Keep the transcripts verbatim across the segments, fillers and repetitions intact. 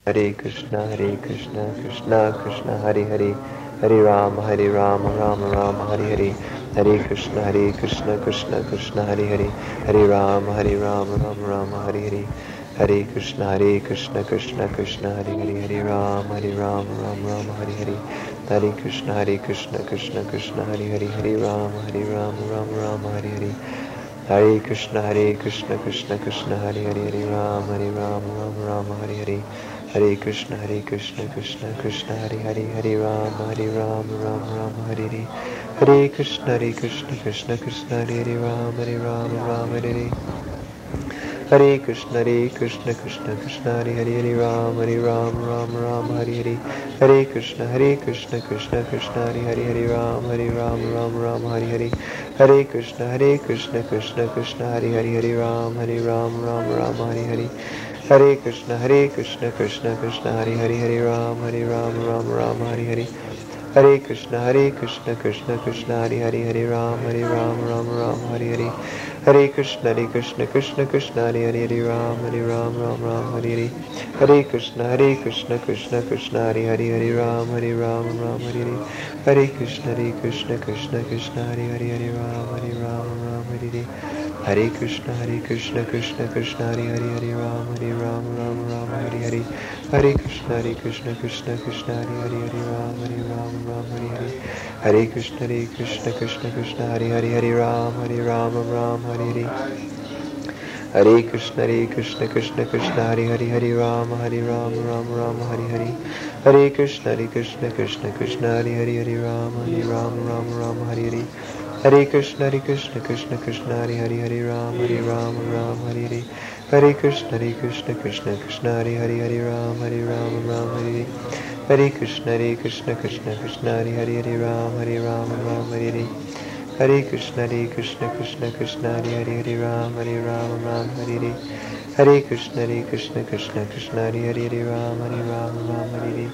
Hare Krishna, Hare Krishna, Krishna Krishna, Hare Hare, Hare Rama, Hare Rama, Rama Rama, Hare Hare, Hare Krishna, Hare Krishna, Krishna Krishna, Hare Hare, Hare Rama, Hare Rama, Rama Rama, Hare Hare, Hare Krishna, Hare Krishna, Krishna Krishna, Hare Hare, Hare Rama, Hare Rama, Rama Rama, Hare Hare, Hare Krishna, Hare Krishna, Krishna Krishna, Hare Hare, Hare Rama, Hare Rama, Rama Rama, Hare Hare, Hare Krishna, Hare Krishna, Krishna Krishna, Hare Hare, Hare Rama, Hare Rama, Rama Rama, Hare Hare, Hare Krishna, Hare Krishna, Krishna Krishna, Hare Hare, Hare Rama, Hare Rama, Rama Rama, Hare Hare, Hare Krishna, Hare Krishna, Krishna Krishna, Hare Hare Rama, Hare Rama, Rama Hare Hare, Hare Krishna, Hare Krishna, Krishna Krishna, Hare Hare, Hare Rama, Hare Rama, Rama Rama, Hare Hare, Hare Krishna, Hare Krishna, Krishna Krishna, Hare Hare, Hare Rama, Hare Rama, Rama Rama, Hare Hare, Hare Krishna, Hare Krishna, Krishna Krishna, Hare Hare, Hare Rama, Hare Rama, Rama Rama, Hare Hare, Hare Krishna, Hare Krishna, Krishna Krishna, Hare Hare, Hare Rama, Hare Rama, Rama Rama, Hare Hare, Hare Krishna, Hare Krishna, Krishna Krishna, Hare Hare, Hare Rama, Hare Rama, Rama Rama, Hare Hare, Hare Krishna, Hare Krishna, Krishna Krishna, Hare Hare, Hare Rama, Hare Rama, Rama Rama, Hare Hare, Hare Krishna, Hare Krishna, Krishna Krishna, Hare Hare, Hare Rama, Hare Rama, Rama Hare Hare, Hare Krishna, Hare Krishna, Krishna Krishna, Hare Hare, Hare Rama, Hare Rama, Rama Hare Hare, Hare Krishna, Hare Krishna, Krishna Krishna, Hare Hare, Hare Rama, Hare Rama, Rama Rama, Hare Hare, Hare Krishna, Hare Krishna, Krishna Krishna, Hare Hare, Hare Rama, Hare Rama, Rama Hare Hare, Hare Krishna, Hare Krishna, Krishna Krishna, Hare Hare, Hare Rama, Hare Rama, Rama Hare Hare, Hare Krishna, Hare Krishna, Krishna Krishna, Hare Hare, Hare Rama, Hare Rama, Rama Rama, Hare Hare, Hare Krishna, Hare Krishna, Krishna Krishna, Hare Hare, Hare Rama, Hare Rama, Rama Rama, Hare Hare, Hare Krishna, Hare Krishna, Krishna Krishna, Hare Hare, Hare Rama, Hare Rama, Rama Hare Hare, Hare Krishna, Hare Krishna, Krishna Krishna, Hare Hare, Hare Rama, Hare Rama, Rama Hare Hare, Hare Krishna, Hare Krishna, Krishna Krishna, Hare Hare, Hare Rama, Hare Rama, Rama Hare Hare, Hare Krishna, Hare Krishna, Krishna Krishna, Hare Hare, Hare Rama, Hare Rama, Rama Hare Hare, Hare Krishna, Hare Krishna, Krishna Krishna, Hare Hare, Hare Rama, Hare Rama, Rama Hare Hare,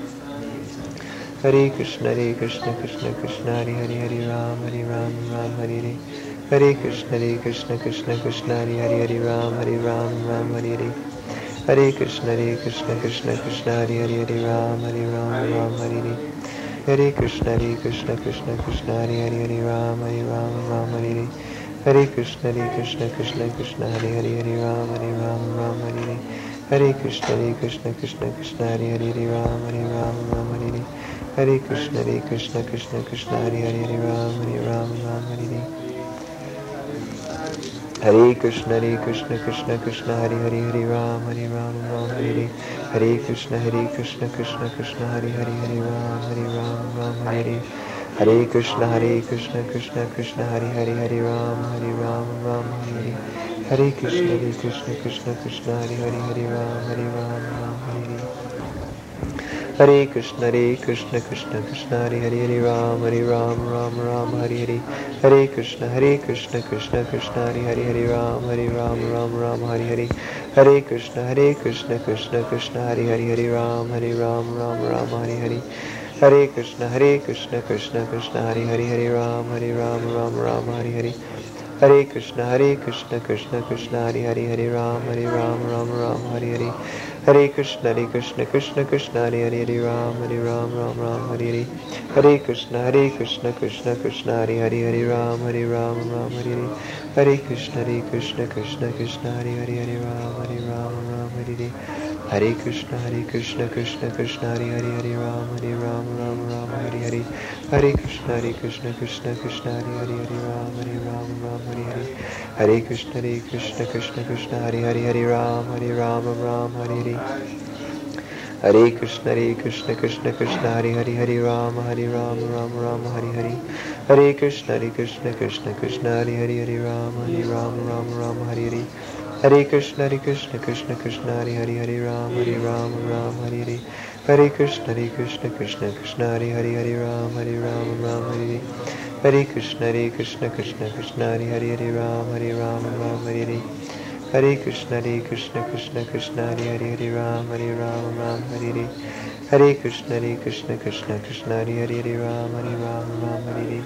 Hare Krishna, Hare Krishna, Krishna Krishna, Hare Hare, Hare Rama, Hare Rama, Rama Hare Hare, Hare Krishna, Hare Krishna, Krishna Krishna, Hare Hare, Hare Rama, Hare Rama, Rama Hare Hare, Hare Krishna, Hare Krishna, Krishna Krishna, Hare Hare, Hare Rama, Hare Rama, Rama Hare Hare, Hare Krishna, Hare Krishna, Krishna Krishna, Hare Hare, Hare Rama, Hare Rama, Rama Hare Hare, Hare Krishna, Hare Krishna, Krishna Krishna, Hare Hare, Hare Rama, Hare Rama, Rama Hare Hare, Hare Krishna, Hare Krishna, Krishna Krishna, Hare Hare, Hare Rama, Hare Rama, Rama Hare Hare, Hare Krishna, Hare Krishna, Krishna Krishna, Hare Hare, Hare Rama, Hare Rama, Rama Hare Hare, Hare Krishna, Hare Krishna, Krishna Krishna, Hare Hare, Hare Rama, Hare Rama, Rama Hare Hare, Hare Krishna, Hare Krishna, Krishna Krishna, Hare Hare, Hare Rama, Hare Rama, Rama Hare Hare, Hare Krishna, Hare Krishna, Krishna Krishna, Hare Hare, Hare Rama, Hare Rama, Rama Hare Hare, Hare Krishna, Hare Krishna, Krishna Krishna, Hare Hare, Hare Rama, Hare Rama, Rama Hare Hare, Hare Krishna, Hare Krishna, Krishna Krishna, Hare Hare, Hare Rama, Hare Rama, Rama Rama, Hare Hare, Hare Krishna, Hare Krishna, Krishna Krishna, Hare Hare, Hare Rama, Hare Rama, Rama Rama, Hare Hare, Hare Krishna, Hare Krishna, Krishna Krishna, Hare Hare, Hare Rama, Hare Rama, Rama Rama, Hare Hare, Hare Krishna, Hare Krishna, Krishna Krishna, Hare Hare, Hare Rama, Hare Rama, Rama Rama, Hare Hare, Hare Krishna, Hare Krishna, Krishna Krishna, Hare Hare, Hare Rama, Hare Rama, Rama Rama, Hare Hare, Hare Krishna, Hare Krishna, Krishna Krishna, Hare Hare, Hare Rama, Hare Rama, Rama Rama, Hare Hare, Hare Krishna, Hare Krishna, Krishna Krishna, Hare Hare, Hare Rama, Hare Rama, Rama Hare Hare, Hare Krishna, Hare Krishna, Krishna Krishna, Hare Hare, Hare Rama, Hare Rama, Rama Hare Hare, Hare Krishna, Hare Krishna, Krishna Krishna, Hare Hare, Hare Rama, Hare Rama, Rama Rama, Hare Hare, Hare Krishna, Hare Krishna, Krishna Krishna, Hare Hare, Hare Rama, Hare Rama, Rama Hare Hare, Hare Krishna, Hare Krishna, Krishna Krishna, Hare Hare, Hare Rama, Hare Rama, Rama Hare Hare, Hare Krishna, Hare Krishna, Krishna Krishna, Hare Hare, Hare Rama, Hare Rama, Rama Rama, Hare Hare, Hare Krishna, Hare Krishna, Krishna Krishna, Hare Hare, Hare Rama, Hare Rama, Rama Rama, Hare Hare, Hare Krishna, Hare Krishna, Krishna Krishna, Hare Hare, Hare Rama, Hare Rama, Rama Hare Hare, Hare Krishna, Hare Krishna, Krishna Krishna, Hare Hare, Hare Rama, Hare Rama, Rama Hare Hare, Hare Krishna, Hare Krishna, Krishna Krishna, Hare Hare, Hare Rama, Hare Rama, Rama Hare Hare, Hare Krishna, Hare Krishna, Krishna Krishna, Hare Hare, Hare Rama, Hare Rama, Rama Hare Hare, Hare Krishna, Hare Krishna, Krishna Krishna, Hare Hare, Hare Rama, Hare Rama, Rama Hare Hare,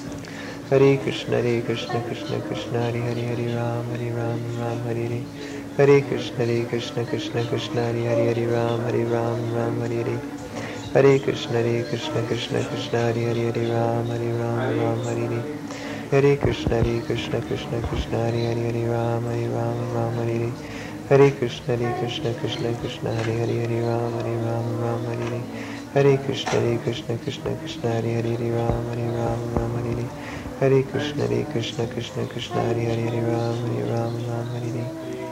Hare Krishna, Hare Krishna, Krishna Krishna, Hare Hare, Hare Rama, Hare Rama, Rama Hare Hare, Hare Krishna, Hare Krishna, Krishna Krishna, Hare Hare, Hare Ram, Hare Ram, Ram Hare Hare. Hare Krishna, Hare Krishna, Krishna Krishna, Hare Hare, Hare Ram, Hare Ram, Ram Hare Hare. Hare Krishna, Hare Krishna, Krishna Krishna, Hare Hare, Hare Ram, Hare Ram, Ram Hare Hare. Hare Krishna, Hare Krishna, Krishna Krishna, Hare Hare, Hare Ram, Hare Ram, Ram Hare Hare. Hare Krishna, Hare Krishna, Krishna Krishna, Hare Hare, Hare Ram, Hare Ram, Ram Hare Hare. Hare Krishna, Hare Krishna, Krishna Krishna, Hare Hare, Hare Ram, Hare Ram, Ram Hare Hare.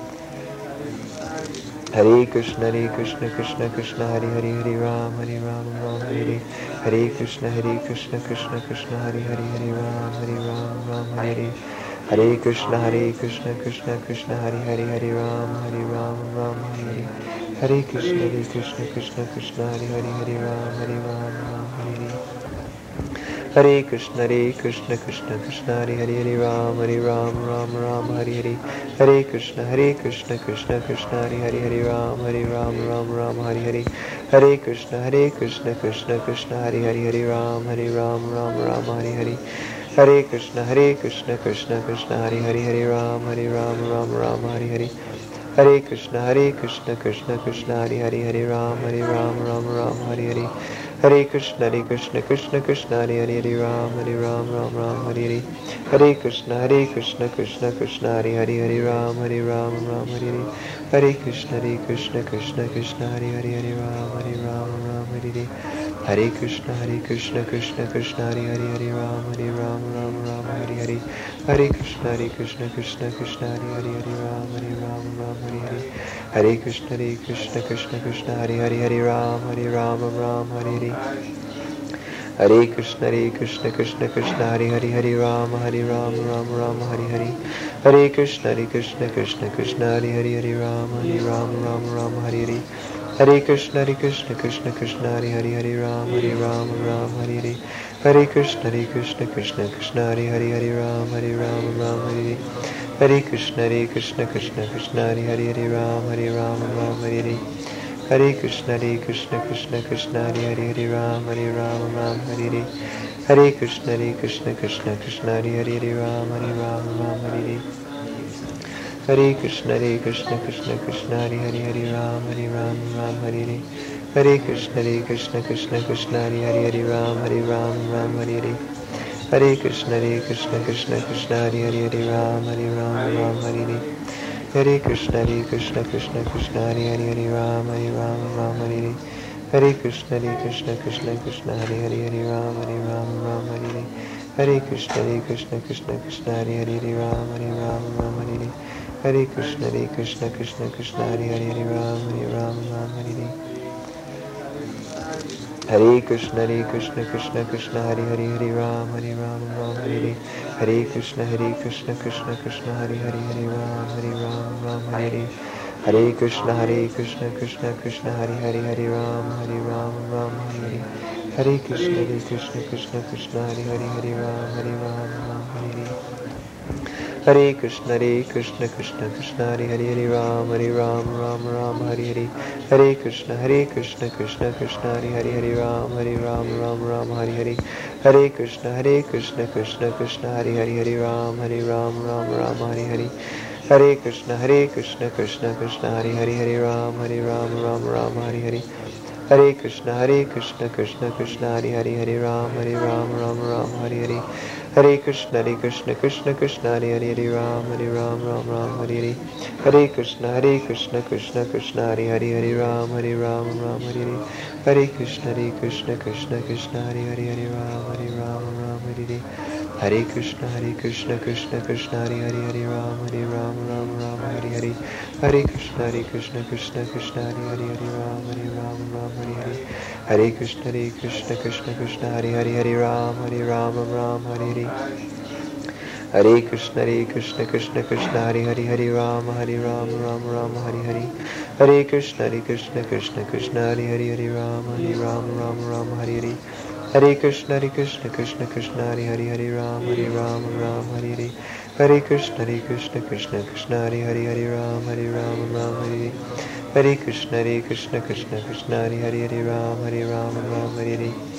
Hare Krishna, Hare Krishna, Krishna Krishna, Hare Hare, Hare Ram, Hare Ram, Ram Hare Hare. Hare Krishna, Hare Krishna, Krishna Krishna, Hare Hare, Hare Ram, Hare Ram, Ram Hare Hare. Hare Krishna, Hare Krishna, Krishna Krishna, Hare Hare, Hare Ram, Hare Ram, Ram Hare Hare. Hare Krishna, Hare Krishna, Krishna Krishna, Hare Hare, Hare Ram, Hare Ram, Ram Hare Hare. Hare Krishna, Hare Krishna, Krishna Krishna, Hare Hare, Hare Ram, Hare Ram, Ram Ram Hare Hare. Hare Krishna, Hare Krishna, Krishna Krishna, Hare Hare, Hare Ram, Hare Ram, Ram Ram Hare Hare. Hare Krishna, Hare Krishna, Krishna Krishna, Hare Hare, Hare Ram, Hare Ram, Ram Ram Hare Hare. Hare Krishna, Hare Krishna, Krishna Krishna, Hare Hare, Hare Ram, Hare Ram, Ram Ram Hare Hare. Hare Krishna, Hare Krishna, Krishna Krishna, Hare Hare, Hare Ram, Hare Ram, Ram Ram Hare Hare. Hare Krishna, Hare Krishna, Krishna Krishna, Hare Hare, Hare Ram, Hare Ram, Ram Ram Hare Hare. Hare Krishna, Hare Krishna, Krishna Krishna, Hare Hare, Hare Ram, Hare Ram, Ram Hare Hare. Hare Krishna, Hare Krishna, Krishna Krishna, Hare Hare, Hare Ram, Hare Ram, Ram Hare Hare. Hare Krishna, Hare Krishna, Krishna Krishna, Hare Hare, Hare Ram, Hare Ram, Ram Ram Hare Hare. Hare Krishna, Hare Krishna, Krishna Krishna, Hare Hare, Hare Ram, Hare Ram, Ram Hare Hare. Hare Krishna, Hare Krishna, Krishna Krishna, Hare Hare, Hare Ram, Hare Ram, Ram Hare Hare. Hare Krishna, Hare Krishna, Krishna Krishna, Hare Hare, Hare Ram, Hare Ram, Ram Ram Hare Hare. Hare Krishna, Hare Krishna, Krishna Krishna, Hare Hare, Hare Ram, Hare Ram, Ram Ram Hare Hare. Hare Krishna, Hare Krishna, Krishna Krishna, Hare Hare, Hare Ram, Hare Ram, Ram Hare Hare. Hare Krishna, Hare Krishna, Krishna Krishna, Hare Hare, Hare Ram, Hare Ram, Ram Hare Hare. Hare Krishna, Hare Krishna, Krishna Krishna, Hare Hare, Hare Ram, Hare Ram, Ram Hare Hare. Hare Krishna, Hare Krishna, Krishna Krishna, Hare Hare, Hare Ram, Hare Ram, Ram Hare Hare. Hare Krishna, Hare Krishna, Krishna Krishna, Hare Hare, Hare Ram, Hare Ram, Ram Hare Hare. Hare Krishna, Hare Krishna, Krishna Krishna, Hare Hare, Hare Ram, Hare Ram, Ram Hare Hare. Hare Krishna, Hare Krishna, Krishna Krishna, Hare Hare, Hare Ram, Hare Ram, Ram Hare Hare. Hare Krishna, Hare Krishna, Krishna Krishna, Hare Hare, Hare Ram, Hare Ram, Ram Hare Hare. Hare Krishna, Hare Krishna, Krishna Krishna, Hare Hare, Hare Ram, Hare Ram, Ram Hare Hare. Hare Krishna, Hare Krishna, Krishna Krishna, Hare Hare, Hare Ram, Hare Ram, Ram Hare Hare. Hare Krishna, Hare Krishna, Krishna Krishna, Hare Hare, Hare Ram, Hare Ram, Ram Hare Hare. Hare Krishna, Hare Krishna, Krishna Krishna, Hare Hare, Hare Ram, Hare Ram, Ram Hare Hare. Hare Krishna, Hare Krishna, Krishna Krishna, Hare Hare, Hare Ram, Hare Ram, Ram Hare Hare. Hare Krishna, Hare Krishna, Krishna Krishna, Hare Hare, Hare Ram, Hare Ram, Ram Hare Hare. Hare Krishna, Hare Krishna, Krishna Krishna, Hare Hare, Hare Ram, Hare Ram, Ram Hare Hare. Hare Krishna, Hare Krishna, Krishna Krishna, Hare Hare, Hare Ram, Hare Ram, Ram Hare Hare. Hare Krishna, Hare Krishna, Krishna Krishna, Hare Hare, Hare Ram, Hare Ram, Ram Ram Hare Hare. Hare Krishna, Hare Krishna, Krishna Krishna, Hare Hare, Hare Ram, Hare Ram, Ram Ram Hare Hare. Hare Krishna, Hare Krishna, Krishna Krishna, Hare Hare, Hare Ram, Hare Ram, Ram Ram Hare Hare. Hare Krishna, Hare Krishna, Krishna Krishna, Hare Hare, Hare Ram, Hare Ram, Ram Ram Hare Hare. Hare Krishna, Hare Krishna, Krishna Krishna, Hare Hare, Hare Ram, Hare Ram, Ram Ram Hare Hare. Hare Krishna, Hare Krishna, Krishna Krishna, Hare Hare, Hare Ram, Hare Ram, Ram Ram Hare Hare. Hare Krishna, Hare Krishna, Krishna Krishna, Hare Hare, Hare Ram, Hare Ram, Ram Hare Hare. Hare Krishna, Hare Krishna, Krishna Krishna, Hare Hare, Hare Ram, Hare Ram, Ram Hare Hare. Hare Krishna, Hare Krishna, Krishna Krishna, Hare Hare, Hare Ram, Hare Ram, Ram Ram Hare Hare. Hare Krishna, Hare Krishna, Krishna Krishna, Hare Hare, Hare Ram, Hare Ram, Ram Hare Hare. Hare Krishna, Hare Krishna, Krishna Krishna, Hare Hare, Hare Ram, Hare Ram, Ram Hare Hare. Hare Krishna, Hare Krishna, Krishna Krishna, Hare Hare, Hare Ram, Hare Ram, Ram Ram Hare Hare. Hare Krishna, Hare Krishna, Krishna Krishna, Hare Hare, Hare Ram, Hare Ram, Ram Ram Hare Hare. Hare Krishna, Hare Krishna, Krishna Krishna, Hare Hare, Hare Ram, Hare Ram, Ram Hare Hare. Hare Krishna, Hare Krishna, Krishna Krishna, Hare Hare, Hare Ram, Hare Ram, Ram Hare Hare. Hare Krishna, Hare Krishna, Krishna Krishna, Hare Hare, Hare Ram, Hare Ram, Ram Hare Hare.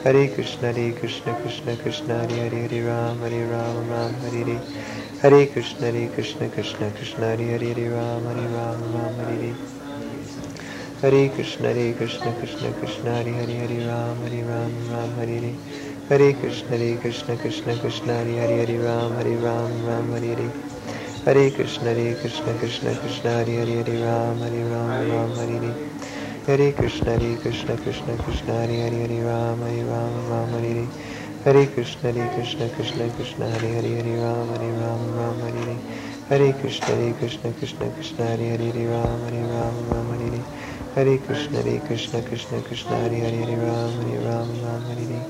Hare Krishna, Hare Krishna, Krishna Krishna, Hare Hare, Hare Ram, Hare Ram, Ram Hare Hare. Hare Krishna, Hare Krishna, Krishna Krishna, Hare Hare, Hare Ram, Hare Ram, Ram Hare Hare. Hare Krishna, Hare Krishna, Krishna Krishna, Hare Hare, Hare Ram, Hare Ram, Ram Hare Hare. Hare Krishna, Hare Krishna, Krishna Krishna, Hare Hare, Hare Ram, Hare Ram, Ram Hare Hare. Hare Krishna, Hare Krishna, Krishna Krishna, Hare Hare, Hare Ram, Hare Ram, Ram Hare Hare. Hare Krishna, Hare Krishna, Krishna Krishna, Hare Hare, Hare Ram, Hare Ram, Ram Hare Hare. Hare Krishna, Hare Krishna, Krishna Krishna, Hare Hare, Hare Ram, Hare Ram, Ram Hare Hare. Hare Krishna, Hare Krishna, Krishna Krishna, Hare Hare, Hare Ram, Hare Ram, Ram Hare Hare. Hare Krishna, Hare Krishna, Krishna Krishna, Hare Hare, Hare Ram, Hare Ram, Ram Hare Hare.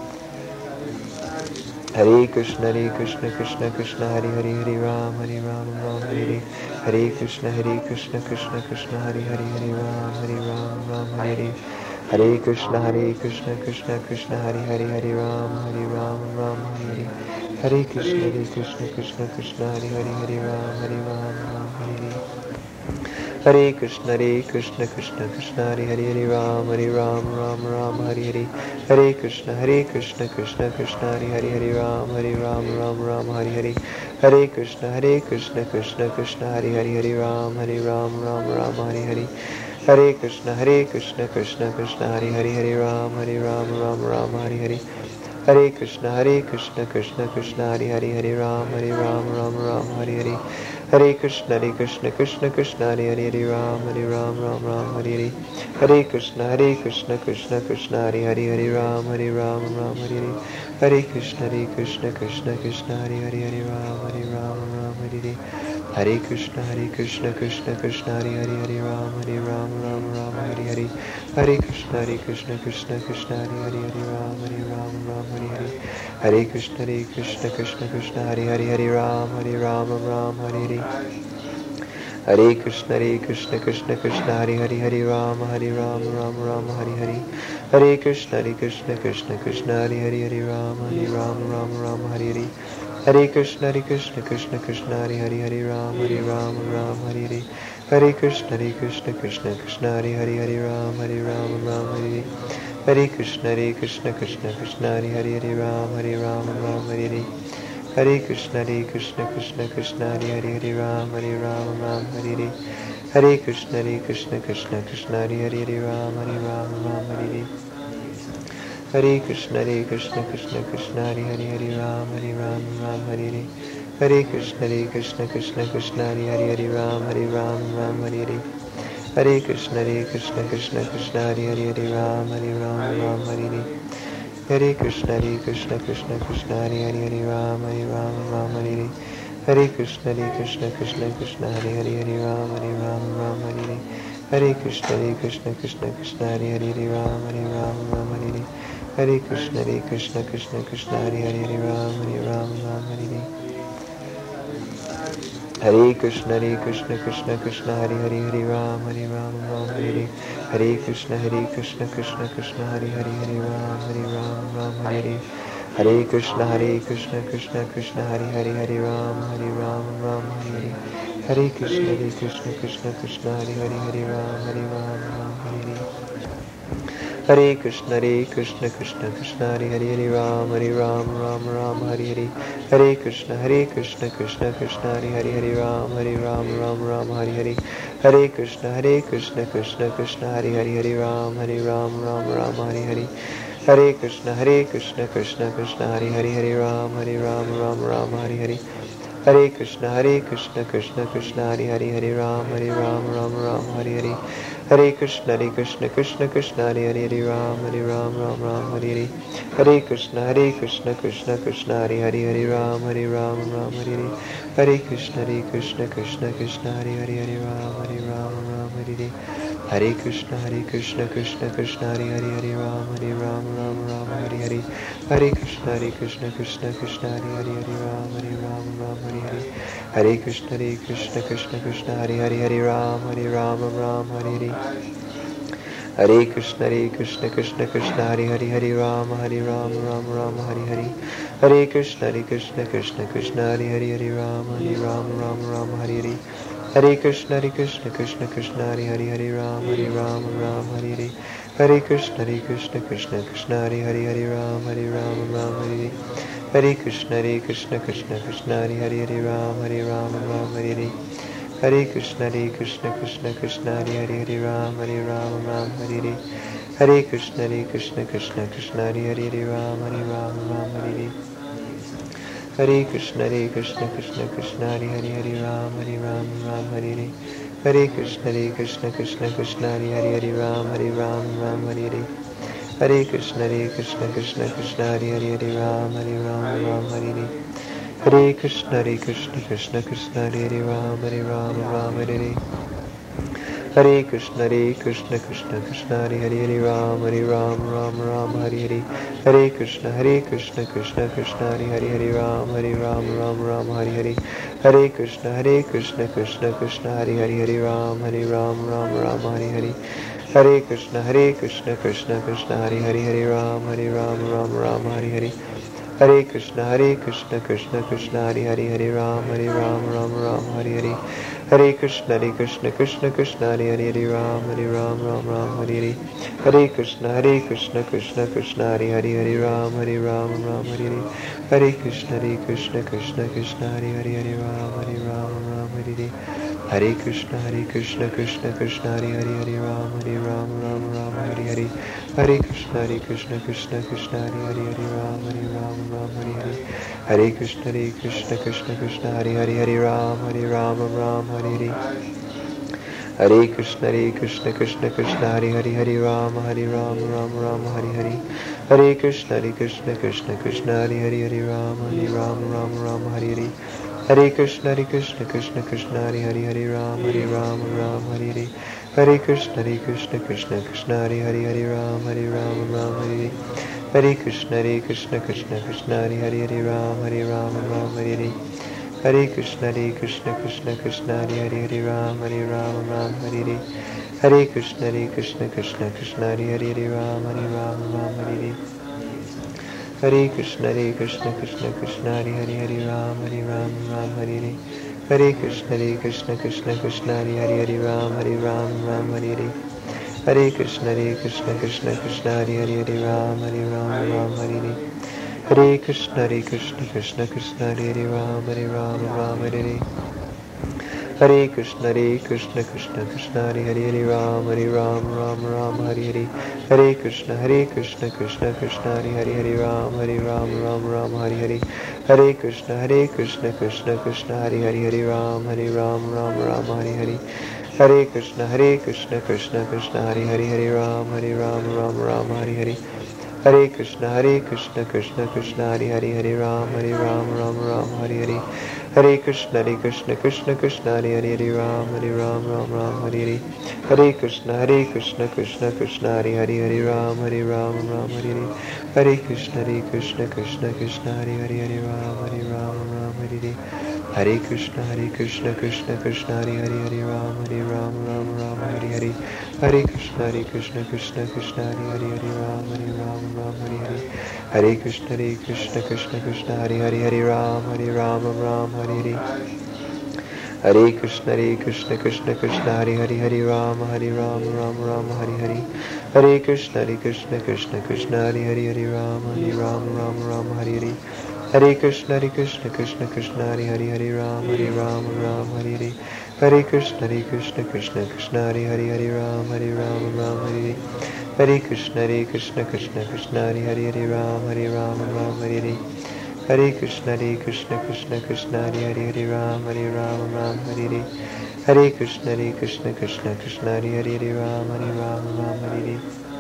Hare Krishna, Hare Krishna, Krishna Krishna, Hare Hare, Hare Ram, Hare Ram, Ram Hare Hare. Hare Krishna, Hare Krishna, Krishna Krishna, Hare Hare, Hare Ram, Hare Ram, Ram Hare Hare. Hare Krishna, Hare Krishna, Krishna Krishna, Hare Hare, Hare Ram, Hare Ram, Ram Hare Hare. Hare Krishna, Hare Krishna, Krishna Krishna, Hare Hare, Hare Ram, Hare Ram, Ram Hare Hare. Hare Krishna, Hare Krishna, Krishna Krishna, Hare Hare, Hare Ram, Hare Ram, Ram Ram Hare Hare. Hare Krishna, Hare Krishna, Krishna Krishna, Hare Hare, Hare Ram, Hare Ram, Ram Ram Hare Hare. Hare Krishna, Hare Krishna, Krishna Krishna, Hare Hare, Hare Ram, Hare Ram, Ram Ram Hare Hare. Hare Krishna, Hare Krishna, Krishna Krishna, Hare Hare, Hare Ram, Hare Ram, Ram Ram Hare Hare. Hare Krishna, Hare Krishna, Krishna Krishna, Hare Hare, Hare Ram, Hare Ram, Ram Ram Hare Hare. Hare Krishna, Hare Krishna, Krishna Krishna, Hare Hare, Hare Ram, Hare Ram, Ram Ram Hare Hare. Hare Krishna, Hare Krishna, Krishna Krishna, Hare Hare, Hare Ram, Hare Ram, Ram Hare Hare. Hare Krishna, Hare Krishna, Krishna Krishna, Hare Hare, Hare Ram, Hare Ram, Ram Hare Hare. Hare Krishna, Hare Krishna, Krishna Krishna, Hare Hare, Hare Ram, Hare Ram, Ram Ram Hare Hare. Hare Krishna, Hare Krishna, Krishna Krishna, Hare Hare, Hare Ram, Hare Ram, Ram Hare Hare. Hare Krishna, Hare Krishna, Krishna Krishna, Hare Hare, Hare Ram, Hare Ram, Ram Hare Hare. Hare Krishna, Hare Krishna, Krishna Krishna, Hare Hare, Hare Ram, Hare Ram, Ram Ram Hare Hare. Hare Krishna, Hare Krishna, Krishna Krishna, Hare Hare, Hare Ram, Hare Ram, Ram Ram Hare Hare. Hare Krishna, Hare Krishna, Krishna Krishna, Hare Hare, Hare Ram, Hare Ram, Ram Hare Hare. Hare Krishna, Hare Krishna, Krishna Krishna, Hare Hare, Hare Ram, Hare Ram, Ram Hare Hare. Hare Krishna, Hare Krishna, Krishna Krishna, Hare Hare, Hare Ram, Hare Ram, Ram Hare Hare. Hare Krishna, Hare Krishna, Krishna Krishna, Hare Hare, Hare Ram, Hare Ram, Ram Hare Hare. Hare Krishna, Hare Krishna, Krishna Krishna, Hare Hare, Hare Ram, Hare Ram, Ram Hare Hare. Hare Krishna, Hare Krishna, Krishna Krishna, Hare Hare, Hare Ram, Hare Ram, Ram Hare Hare. Hare Krishna, Hare Krishna, Krishna Krishna, Hare Hare, Hare Ram, Hare Ram, Ram Hare Hare. Hare Krishna, Hare Krishna, Krishna Krishna, Hare Hare, Hare Ram, Hare Ram, Ram Hare Hare. Hare Krishna, Hare Krishna, Krishna Krishna, Hare Hare, Hare Ram, Hare Ram, Ram Hare Hare. Hare Krishna, Hare Krishna, Krishna Krishna, Hare Hare, Hare Ram, Hare Ram, Ram Hare Hare. Hare Krishna, Hare Krishna, Krishna Krishna, Hare Hare, Hare Ram, Hare Ram, Ram Hare Hare. Hare Krishna, Hare Krishna, Krishna Krishna, Hare Hare, Hare Ram, Hare Ram, Ram Hare Hare. Hare Krishna, Hare Krishna, Krishna Krishna, Hare Hare, Hare Ram, Hare Ram, Ram Hare Hare. Hare Krishna, Hare Krishna, Krishna Krishna, Hare Hare, Hare Ram, Hare Ram, Ram Hare Hare. Hare Krishna, Hare Krishna, Krishna Krishna, Hare Hare, Hare Ram, Hare Ram, Ram Hare Hare. Hare Krishna, Hare Krishna, Krishna Krishna, Hare Hare, Hare Ram, Hare Ram, Ram Hare Hare. Hare Krishna, Hare Krishna, Krishna Krishna, Hare Hare, Hare Ram, Hare Ram, Ram Ram Hare Hare. Hare Krishna, Hare Krishna, Krishna Krishna, Hare Hare, Hare Ram, Hare Ram, Ram Ram Hare Hare. Hare Krishna, Hare Krishna, Krishna Krishna, Hare Hare, Hare Ram, Hare Ram, Ram Ram Hare Hare. Hare Krishna, Hare Krishna, Krishna Krishna, Hare Hare, Hare Ram, Hare Ram, Ram Ram Hare Hare. Hare Krishna, Hare Krishna, Krishna Krishna, Hare Hare, Hare Ram, Hare Ram, Ram Ram Hare Hare. Hare Krishna, Hare Krishna, Krishna Krishna, Hare Hare, Hare Ram, Hare Ram, Ram Ram Hare Hare. Hare Krishna, Hare Krishna, Krishna Krishna, Hare Hare, Hare Ram, Hare Ram, Ram Hare Hare. Hare Krishna, Hare Krishna, Krishna Krishna, Hare Hare, Hare Ram, Hare Ram, Ram Hare Hare. Hare Krishna, Hare Krishna, Krishna Krishna, Hare Hare, Hare Ram, Hare Ram, Ram Ram Hare Hare. Hare Krishna, Hare Krishna, Krishna Krishna, Hare Hare, Hare Ram, Hare Ram, Ram Hare Hare. Hare Krishna, Hare Krishna, Krishna Krishna, Hare Hare, Hare Ram, Hare Ram, Ram Hare Hare. Hare Krishna, Hare Krishna, Krishna Krishna, Hare Hare, Hare Ram, Hare Ram, Ram Ram Hare Hare. Hare Krishna, Hare Krishna, Krishna Krishna, Hare Hare, Hare Ram, Hare Ram, Ram Ram Hare Hare. Hare Krishna, Hare Krishna, Krishna Krishna, Hare Hare, Hare Ram, Hare Ram, Ram Hare Hare. Hare Krishna, Hare Krishna, Krishna Krishna, Hare Hare, Hare Ram, Hare Ram, Ram Hare Hare. Hare Krishna, Hare Krishna, Krishna Krishna, Hare Hare, Hare Ram, Hare Ram, Ram Hare Hare. Hare Krishna, Hare Krishna, Krishna Krishna, Hare Hare, Hare Ram, Hare Ram, Ram Hare Hare. Hare Krishna, Hare Krishna, Krishna Krishna, Hare Hare, Hare Ram, Hare Ram, Ram Hare Hare. Hare Krishna, Hare Krishna, Krishna Krishna, Hare Hare, Hare Ram, Hare Ram, Ram Hare Hare. Hare Krishna, Hare Krishna, Krishna Krishna, Hare Hare, Hare Ram, Hare Ram, Ram Hare Hare. Hare Krishna, Hare Krishna, Krishna Krishna, Hare Hare, Hare Ram, Hare Ram, Ram Hare Hare. Hare Krishna, Hare Krishna, Krishna Krishna, Hare Hare Ram, Hare Ram, Ram Hare Hare. Hare Krishna, Hare Krishna, Krishna Krishna, Hare Hare, Hare Ram, Hare Ram, Ram Ram Hare Hare. Hare Krishna, Hare Krishna, Krishna Krishna, Hare Hare, Hare Ram, Hare Ram, Ram Ram Hare Hare. Hare Krishna, Hare Krishna, Krishna Krishna, Hare Hare, Hare Ram, Hare Ram, Ram Ram Hare Hare. Hare Krishna, Hare Krishna, Krishna Krishna, Hare Hare, Hare Ram, Hare Ram, Ram Ram Hare Hare. Hare Krishna, Hare Krishna, Krishna Krishna, Hare Hare, Hare Ram, Hare Ram, Ram Ram Hare Hare. Hare Krishna, Hare Krishna, Krishna Krishna, Hare Hare, Hare Ram, Hare Ram, Ram Ram Hare Hare. Hare Krishna, Hare Krishna, Krishna Krishna, Hare Hare, Hare Ram, Hare Ram, Ram Hare Hare. Hare Krishna, Hare Krishna, Krishna Krishna, Hare Hare, Hare Ram, Hare Ram, Ram Hare Hare. Hare Krishna, Hare Krishna, Krishna Krishna, Hare Hare, Hare Ram, Hare Ram, Ram Ram Hare Hare. Hare Krishna, Hare Krishna, Krishna Krishna, Hare Hare, Hare Ram, Hare Ram, Ram Hare Hare. Hare Krishna, Hare Krishna, Krishna Krishna, Hare Hare, Hare Ram, Hare Ram, Ram Hare Hare. Hare Krishna, Hare Krishna, Krishna Krishna, Hare Hare, Hare Ram, Hare Ram, Ram Ram Hare Hare. Hare Krishna, Hare Krishna, Krishna Krishna, Hare Hare, Hare Ram, Hare Ram, Ram Ram Hare Hare. Hare Krishna, Hare Krishna, Krishna Krishna, Hare Hare, Hare Ram, Hare Ram, Ram Hare Hare. Hare Krishna, Hare Krishna, Krishna Krishna, Hare Hare, Hare Ram, Hare Ram, Ram Hare Hare. Hare Krishna, Hare Krishna, Krishna Krishna, Hare Hare, Hare Ram, Hare Ram, Ram Hare Hare. Hare Krishna, Hare Krishna, Krishna Krishna, Hare Hare, Hare Ram, Hare Ram, Ram Hare Hare. Hare Krishna, Hare Krishna, Krishna Krishna, Hare Hare, Hare Ram, Hare Ram, Ram Hare Hare. Hare Krishna, Hare Krishna, Krishna Krishna, Hare Hare, Hare Ram, Hare Ram, Ram Hare Hare. Hare Krishna, Hare Krishna, Krishna Krishna, Hare Hare, Hare Ram, Hare Ram, Ram Hare Hare. Hare Krishna, Hare Krishna, Krishna Krishna, Hare Hare, Hare Ram, Hare Ram, Ram Hare Hare. Hare Krishna, Hare Krishna, Krishna Krishna, Hare Hare Ram, Hare Ram, Ram Hare Hare. Hare Krishna, Hare Krishna, Krishna Krishna, Hare Hare, Hare Ram, Hare Ram, Ram Ram Hare Hare. Hare Krishna, Hare Krishna, Krishna Krishna, Hare Hare, Hare Ram, Hare Ram, Ram Ram Hare Hare. Hare Krishna, Hare Krishna, Krishna Krishna, Hare Hare, Hare Ram, Hare Ram, Ram Ram Hare Hare. Hare Krishna, Hare Krishna, Krishna Krishna, Hare Hare, Hare Ram, Hare Ram, Ram Ram Hare Hare. Hare Krishna, Hare Krishna, Krishna Krishna, Hare Hare, Hare Ram, Hare Ram, Ram Ram Hare Hare. Hare Krishna, Hare Krishna, Krishna Krishna, Hare Hare, Hare Ram, Hare Ram, Ram Ram Hare Hare. Hare Krishna, Hare Krishna, Krishna Krishna, Hare Hare, Hare Ram, Hare Ram, Ram Hare Hare. Hare Krishna, Hare Krishna, Krishna Krishna, Hare Hare, Hare Ram, Hare Ram, Ram Hare Hare. Hare Krishna, Hare Krishna, Krishna Krishna, Hare Hare, Hare Ram, Hare Ram, Ram Ram Hare Hare. Hare Krishna, Hare Krishna, Krishna Krishna, Hare Hare, Hare Ram, Hare Ram, Ram Hare Hare. Hare Krishna, Hare Krishna, Krishna Krishna, Hare Hare, Hare Ram, Hare Ram, Ram Hare Hare. Hare Krishna, Hare Krishna, Krishna Krishna, Hare Hare, Hare Ram, Hare Ram, Ram Ram Hare Hare. Hare Krishna, Hare Krishna, Krishna Krishna, Hare Hare, Hare Ram, Hare Ram, Ram Ram Hare Hare. Hare Krishna, Hare Krishna, Krishna Krishna, Hare Hare, Hare Ram, Hare Ram, Ram Hare Hare. Hare Krishna, Hare Krishna, Krishna Krishna, Hare Hare, Hare Ram, Hare Ram, Ram Hare Hare. Hare Krishna, Hare Krishna, Krishna Krishna, Hare Hare, Hare Ram, Hare Ram, Ram Hare Hare. Hare Krishna, Hare Krishna, Krishna Krishna, Hare Hare, Hare Ram, Hare Ram, Ram Hare Hare. Hare Krishna, Hare Krishna, Krishna Krishna, Hare Hare, Hare Ram, Hare Ram, Ram Hare Hare.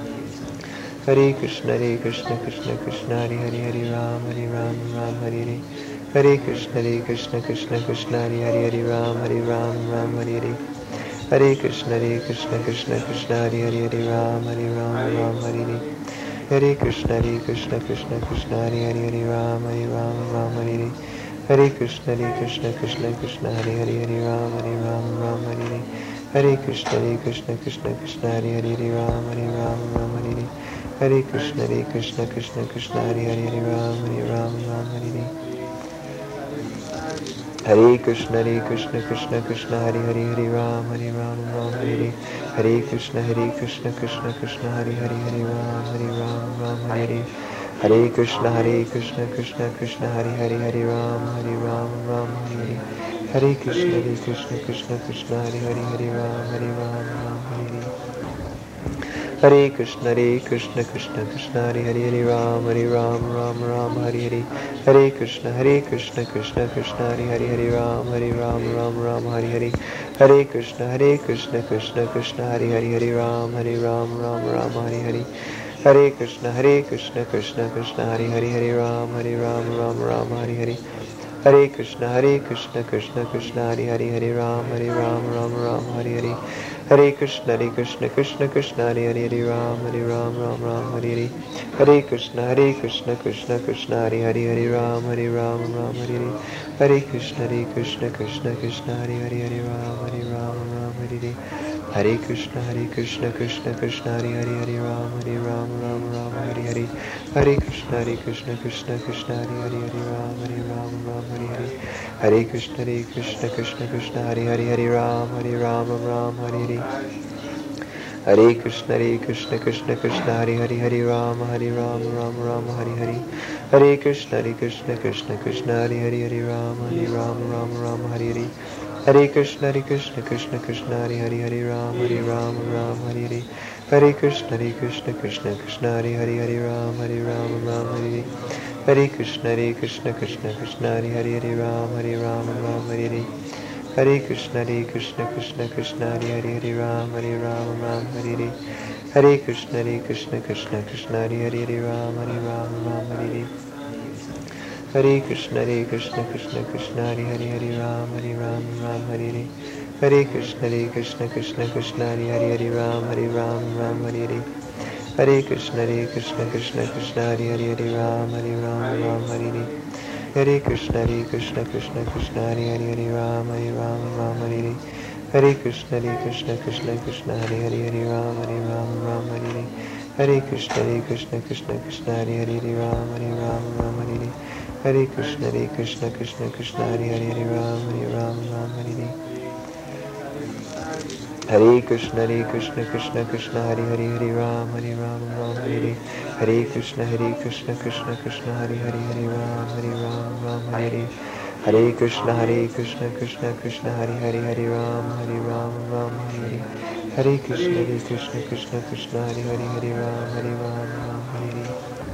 Hare Krishna, Hare Krishna, Krishna Krishna, Hare Hare, Hare Ram, Hare Ram, Ram Hare Hare. Hare Krishna, Hare Krishna, Krishna Krishna, Hare Hare, Hare Ram, Hare Ram, Ram Hare Hare. Hare Krishna, Hare Krishna, Krishna Krishna, Hare Hare, Hare Ram, Hare Ram, Ram Hare Hare. Hare Krishna, Hare Krishna, Krishna Krishna, Hare Hare, Hare Ram, Hare Ram, Ram Hare Hare. Hare Krishna, Hare Krishna, Krishna Krishna, Hare Hare, Hare Ram, Hare Ram, Ram Hare Hare. Hare Krishna, Hare Krishna, Krishna Krishna, Hare Hare, Hare Ram, Hare Ram, Ram Hare Hare. Hare Krishna, Hare Krishna, Krishna Krishna, Hare Hare, Hare Ram, Hare Ram, Ram Hare Hare. Hare Krishna, Hare Krishna, Krishna Krishna, Hare Hare, Hare Ram, Hare Ram, Ram Hare Hare. Hare Krishna, Hare Krishna, Krishna Krishna, Hare Hare, Hare Ram, Hare Ram, Ram Hare Hare. Hare Krishna, Hare Krishna, Krishna Krishna, Hare Hare, Hare Ram, Hare Ram, Ram Hare Hare. Hare Krishna, Hare Krishna, Krishna Krishna, Hare Hare, Hare Ram, Hare Ram, Ram Hare Hare. Hare Krishna, Hare Krishna, Krishna Krishna, Hare Hare, Hare Ram, Hare Ram, Ram Ram Hare Hare. Hare Krishna, Hare Krishna, Krishna Krishna, Hare Hare, Hare Ram, Hare Ram, Ram Ram Hare Hare. Hare Krishna, Hare Krishna, Krishna Krishna, Hare Hare, Hare Ram, Hare Ram, Ram Ram Hare Hare. Hare Krishna, Hare Krishna, Krishna Krishna, Hare Hare, Hare Ram, Hare Ram, Ram Ram Hare Hare. Hare Krishna, Hare Krishna, Krishna Krishna, Hare Hare, Hare Ram, Hare Ram, Ram Ram Hare Hare. Hare Krishna, Hare Krishna, Krishna Krishna, Hare Hare, Hare Ram, Hare Ram, Ram Ram Hare Hare. Hare Krishna, Hare Krishna, Krishna Krishna, Hare Hare, Hare Ram, Hare Ram, Ram Hare Hare. Hare Krishna, Hare Krishna, Krishna Krishna, Hare Hare, Hare Ram, Hare Ram, Ram Hare Hare. Hare Krishna, Hare Krishna, Krishna Krishna, Hare Hare, Hare Ram, Hare Ram, Ram Ram Hare Hare. Hare Krishna, Hare Krishna, Krishna Krishna, Hare Hare, Hare Ram, Hare Ram, Ram Hare Hare. Hare Krishna, Hare Krishna, Krishna Krishna, Hare Hare, Hare Ram, Hare Ram, Ram Hare Hare. Hare Krishna, Hare Krishna, Krishna Krishna, Hare Hare, Hare Ram, Hare Ram, Ram Ram Hare Hare. Hare Krishna, Hare Krishna, Krishna Krishna, Hare Hare, Hare Ram, Hare Ram, Ram Ram Hare Hare. Hare Krishna, Hare Krishna, Krishna Krishna, Hare Hare, Hare Ram, Hare Ram, Ram Hare Hare. Hare Krishna, Hare Krishna, Krishna Krishna, Hare Hare, Hare Ram, Hare Ram, Ram Hare Hare. Hare Krishna, Hare Krishna, Krishna Krishna, Hare Hare, Hare Ram, Hare Ram, Ram Hare Hare. Hare Krishna, Hare Krishna, Krishna Krishna, Hare Hare, Hare Ram, Hare Ram, Ram Hare Hare. Hare Krishna, Hare Krishna, Krishna Krishna, Hare Hare, Hare Ram, Hare Ram, Ram Hare Hare. Hare Krishna, Hare Krishna, Krishna Krishna, Hare Hare, Hare Ram, Hare Ram, Ram Hare Hare. Hare Krishna, Hare Krishna, Krishna Krishna, Hare Hare, Hare Ram, Hare Ram, Ram Hare Hare. Hare Krishna, Hare Krishna, Krishna Krishna, Hare Hare, Hare Ram, Hare Ram, Ram Hare Hare. Hare Krishna, Hare Krishna, Krishna Krishna, Hare Hare, Hare Ram, Hare Ram, Ram Hare Hare. Hare Krishna, Hare Krishna, Krishna Krishna, Hare Hare, Hare Ram, Hare Ram, Ram Hare Hare. Hare Krishna, Hare Krishna, Krishna Krishna, Hare Hare, Hare Ram, Hare Ram, Ram Hare Hare. Hare Krishna, Hare Krishna, Krishna Krishna, Hare Hare, Hare Ram, Hare Ram, Ram Hare Hare. Hare Krishna, Hare Krishna, Krishna Krishna, Hare Hare, Hare Ram, Hare Ram, Ram Hare Hare. Hare Krishna, Hare Krishna, Krishna Krishna, Hare Hare, Hare Ram, Hare Ram, Ram Hare Hare. Hare Krishna, Hare Krishna, Krishna Krishna, Hare Hare, Hare Ram, Hare Ram, Ram Hare Hare. Hare Krishna, Hare Krishna, Krishna Krishna, Hare Hare, Hare Ram, Hare Ram, Ram Hare Hare.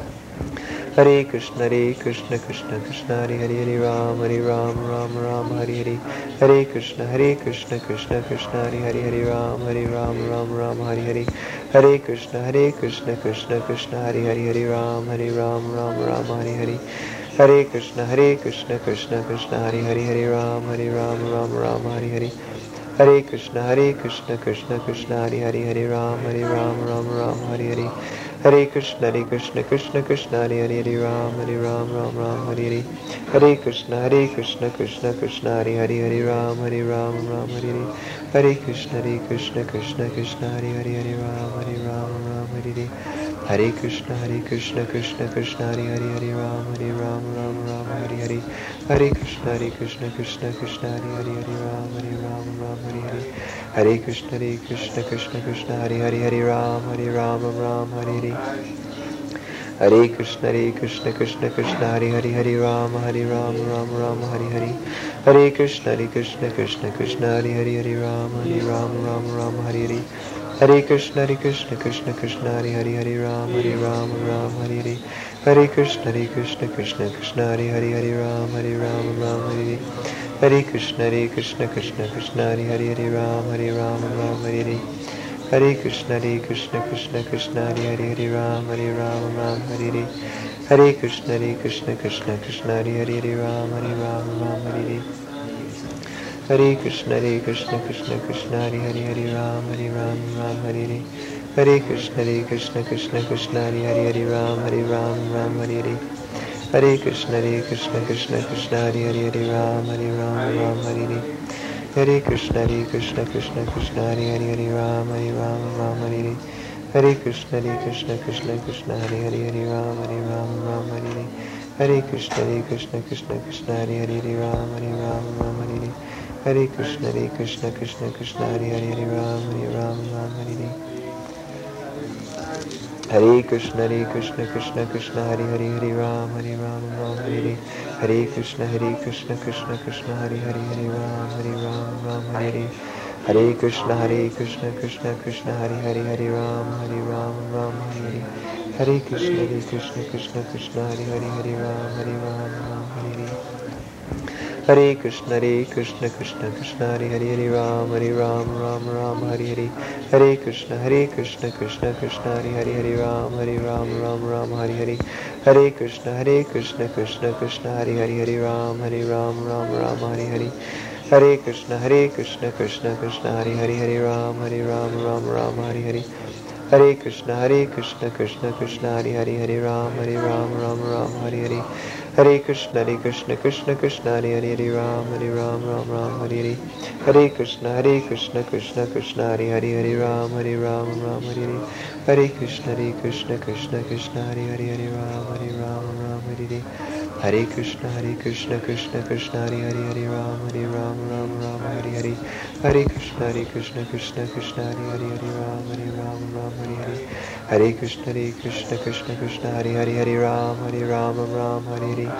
Hare Krishna, Hare Krishna, Krishna Krishna, Hare Hare, Hare Ram, Hare Ram, Ram Ram Hare Hare. Hare Krishna, Hare Krishna, Krishna Krishna, Hare Hare, Hare Ram, Hare Ram, Ram Ram Hare Hare. Hare Krishna, Hare Krishna, Krishna Krishna, Hare Hare, Hare Ram, Hare Ram, Ram Ram Hare Hare. Hare Krishna, Hare Krishna, Krishna Krishna, Hare Hare, Hare Ram, Hare Ram, Ram Ram Hare Hare. Hare Krishna, Hare Krishna, Krishna Krishna, Hare Hare, Hare Ram, Hare Ram, Ram Ram Hare Hare. Hare Krishna, Hare Krishna, Krishna Krishna, Hare Hare, Hare Ram, Hare Ram, Ram Ram Hare Hare. Hare Krishna, Hare Krishna, Krishna Krishna, Hare Hare, Hare Ram, Hare Ram, Ram Hare Hare. Hare Krishna, Hare Krishna, Krishna Krishna, Hare Hare, Hare Ram, Hare Ram, Ram Hare Hare. Hare Krishna, Hare Krishna, Krishna Krishna, Hare Hare, Hare Ram, Hare Ram, Ram Ram Hare Hare. Hare Krishna, Hare Krishna, Krishna Krishna, Hare Hare, Hare Ram, Hare Ram, Ram Hare Hare. Hare Krishna, Hare Krishna, Krishna Krishna, Hare Hare, Hare Ram, Hare Ram, Ram Hare Hare. Hare Krishna, Hare Krishna, Krishna Krishna, Hare Hare, Hare Ram, Hare Ram, Ram Ram Hare Hare. Hare Krishna, Hare Krishna, Krishna Krishna, Hare Hare, Hare Ram, Hare Ram, Ram Ram Hare Hare. Hare Krishna, Hare Krishna, Krishna Krishna, Hare Hare, Hare Ram, Hare Ram, Ram Hare Hare. Hare Krishna, Hare Krishna, Krishna Krishna, Hare Hare, Hare Ram, Hare Ram, Ram Hare Hare. Hare Krishna, Hare Krishna, Krishna Krishna, Hare Hare, Hare Ram, Hare Ram, Ram Hare Hare. Hare Krishna, Hare Krishna, Krishna Krishna, Hare Hare, Hare Ram, Hare Ram, Ram Hare Hare. Hare Krishna, Hare Krishna, Krishna Krishna, Hare Hare, Hare Ram, Hare Ram, Ram Hare Hare. Hare Krishna, Hare Krishna, Krishna Krishna, Hare Hare, Hare Ram, Hare Ram, Ram Hare Hare. Hare Krishna, Hare Krishna, Krishna Krishna, Hare Hare, Hare Ram, Hare Ram, Ram Hare Hare. Hare Krishna, Hare Krishna, Krishna Krishna, Hare Hare, Hare Ram, Hare Ram, Ram Hare Hare. Hare Krishna, Hare Krishna, Krishna Krishna, Hare Hare, Hare Ram, Hare Ram, Ram Hare Hare. Hare Krishna, Hare Krishna, Krishna Krishna, Hare Hare, Hare Ram, Hare Ram, Ram Hare Hare. Hare Krishna, Hare Krishna, Krishna Krishna, Hare Hare, Hare Ram, Hare Ram, Ram Hare Hare. Hare Krishna, Hare Krishna, Krishna Krishna, Hare Hare, Hare Ram, Hare Ram, Ram Hare Hare. Hare Krishna, Hare Krishna, Krishna Krishna, Hare Hare, Hare Ram, Hare Ram, Ram Hare Hare. Hare Krishna, Hare Krishna, Krishna Krishna, Hare Hare, Hare Ram, Hare Ram, Ram Hare Hare. Hare Krishna, Hare Krishna, Krishna Krishna, Hare Hare, Hare Ram, Hare Ram, Ram Hare Hare. Hare Krishna, Hare Krishna, Krishna Krishna, Hare Hare, Hare Ram, Hare Ram, Ram Hare Hare. Hare Krishna, Hare Krishna, Krishna Krishna, Hare Hare, Hare Ram, Hare Ram, Ram Ram Hare Hare. Hare Krishna, Hare Krishna, Krishna Krishna, Hare Hare, Hare Ram, Hare Ram, Ram Ram Hare Hare. Hare Krishna, Hare Krishna, Krishna Krishna, Hare Hare, Hare Ram, Hare Ram, Ram Ram Hare Hare. Hare Krishna, Hare Krishna, Krishna Krishna, Hare Hare, Hare Ram, Hare Ram, Ram Ram Hare Hare. Hare Krishna, Hare Krishna, Krishna Krishna, Hare Hare, Hare Ram, Hare Ram, Ram Ram Hare Hare. Hare Krishna, Hare Krishna, Krishna Krishna, Hare Hare, Hare Ram, Hare Ram, Ram Ram Hare Hare. Hare Krishna, Hare Krishna, Krishna Krishna, Hare Hare, Hare Ram, Hare Ram, Ram Hare Hare. Hare Krishna, Hare Krishna, Krishna Krishna, Hare Hare, Hare Ram, Hare Ram, Ram Hare Hare. Hare Krishna, Hare Krishna, Krishna Krishna, Hare Hare, Hare Ram, Hare Ram, Ram Ram Hare Hare. Hare Krishna, Hare Krishna, Krishna Krishna, Hare Hare, Hare Ram, Hare Ram, Ram Hare Hare. Hare Krishna, Hare Krishna, Krishna Krishna, Hare Hare, Hare Ram, Hare Ram, Ram Hare Hare.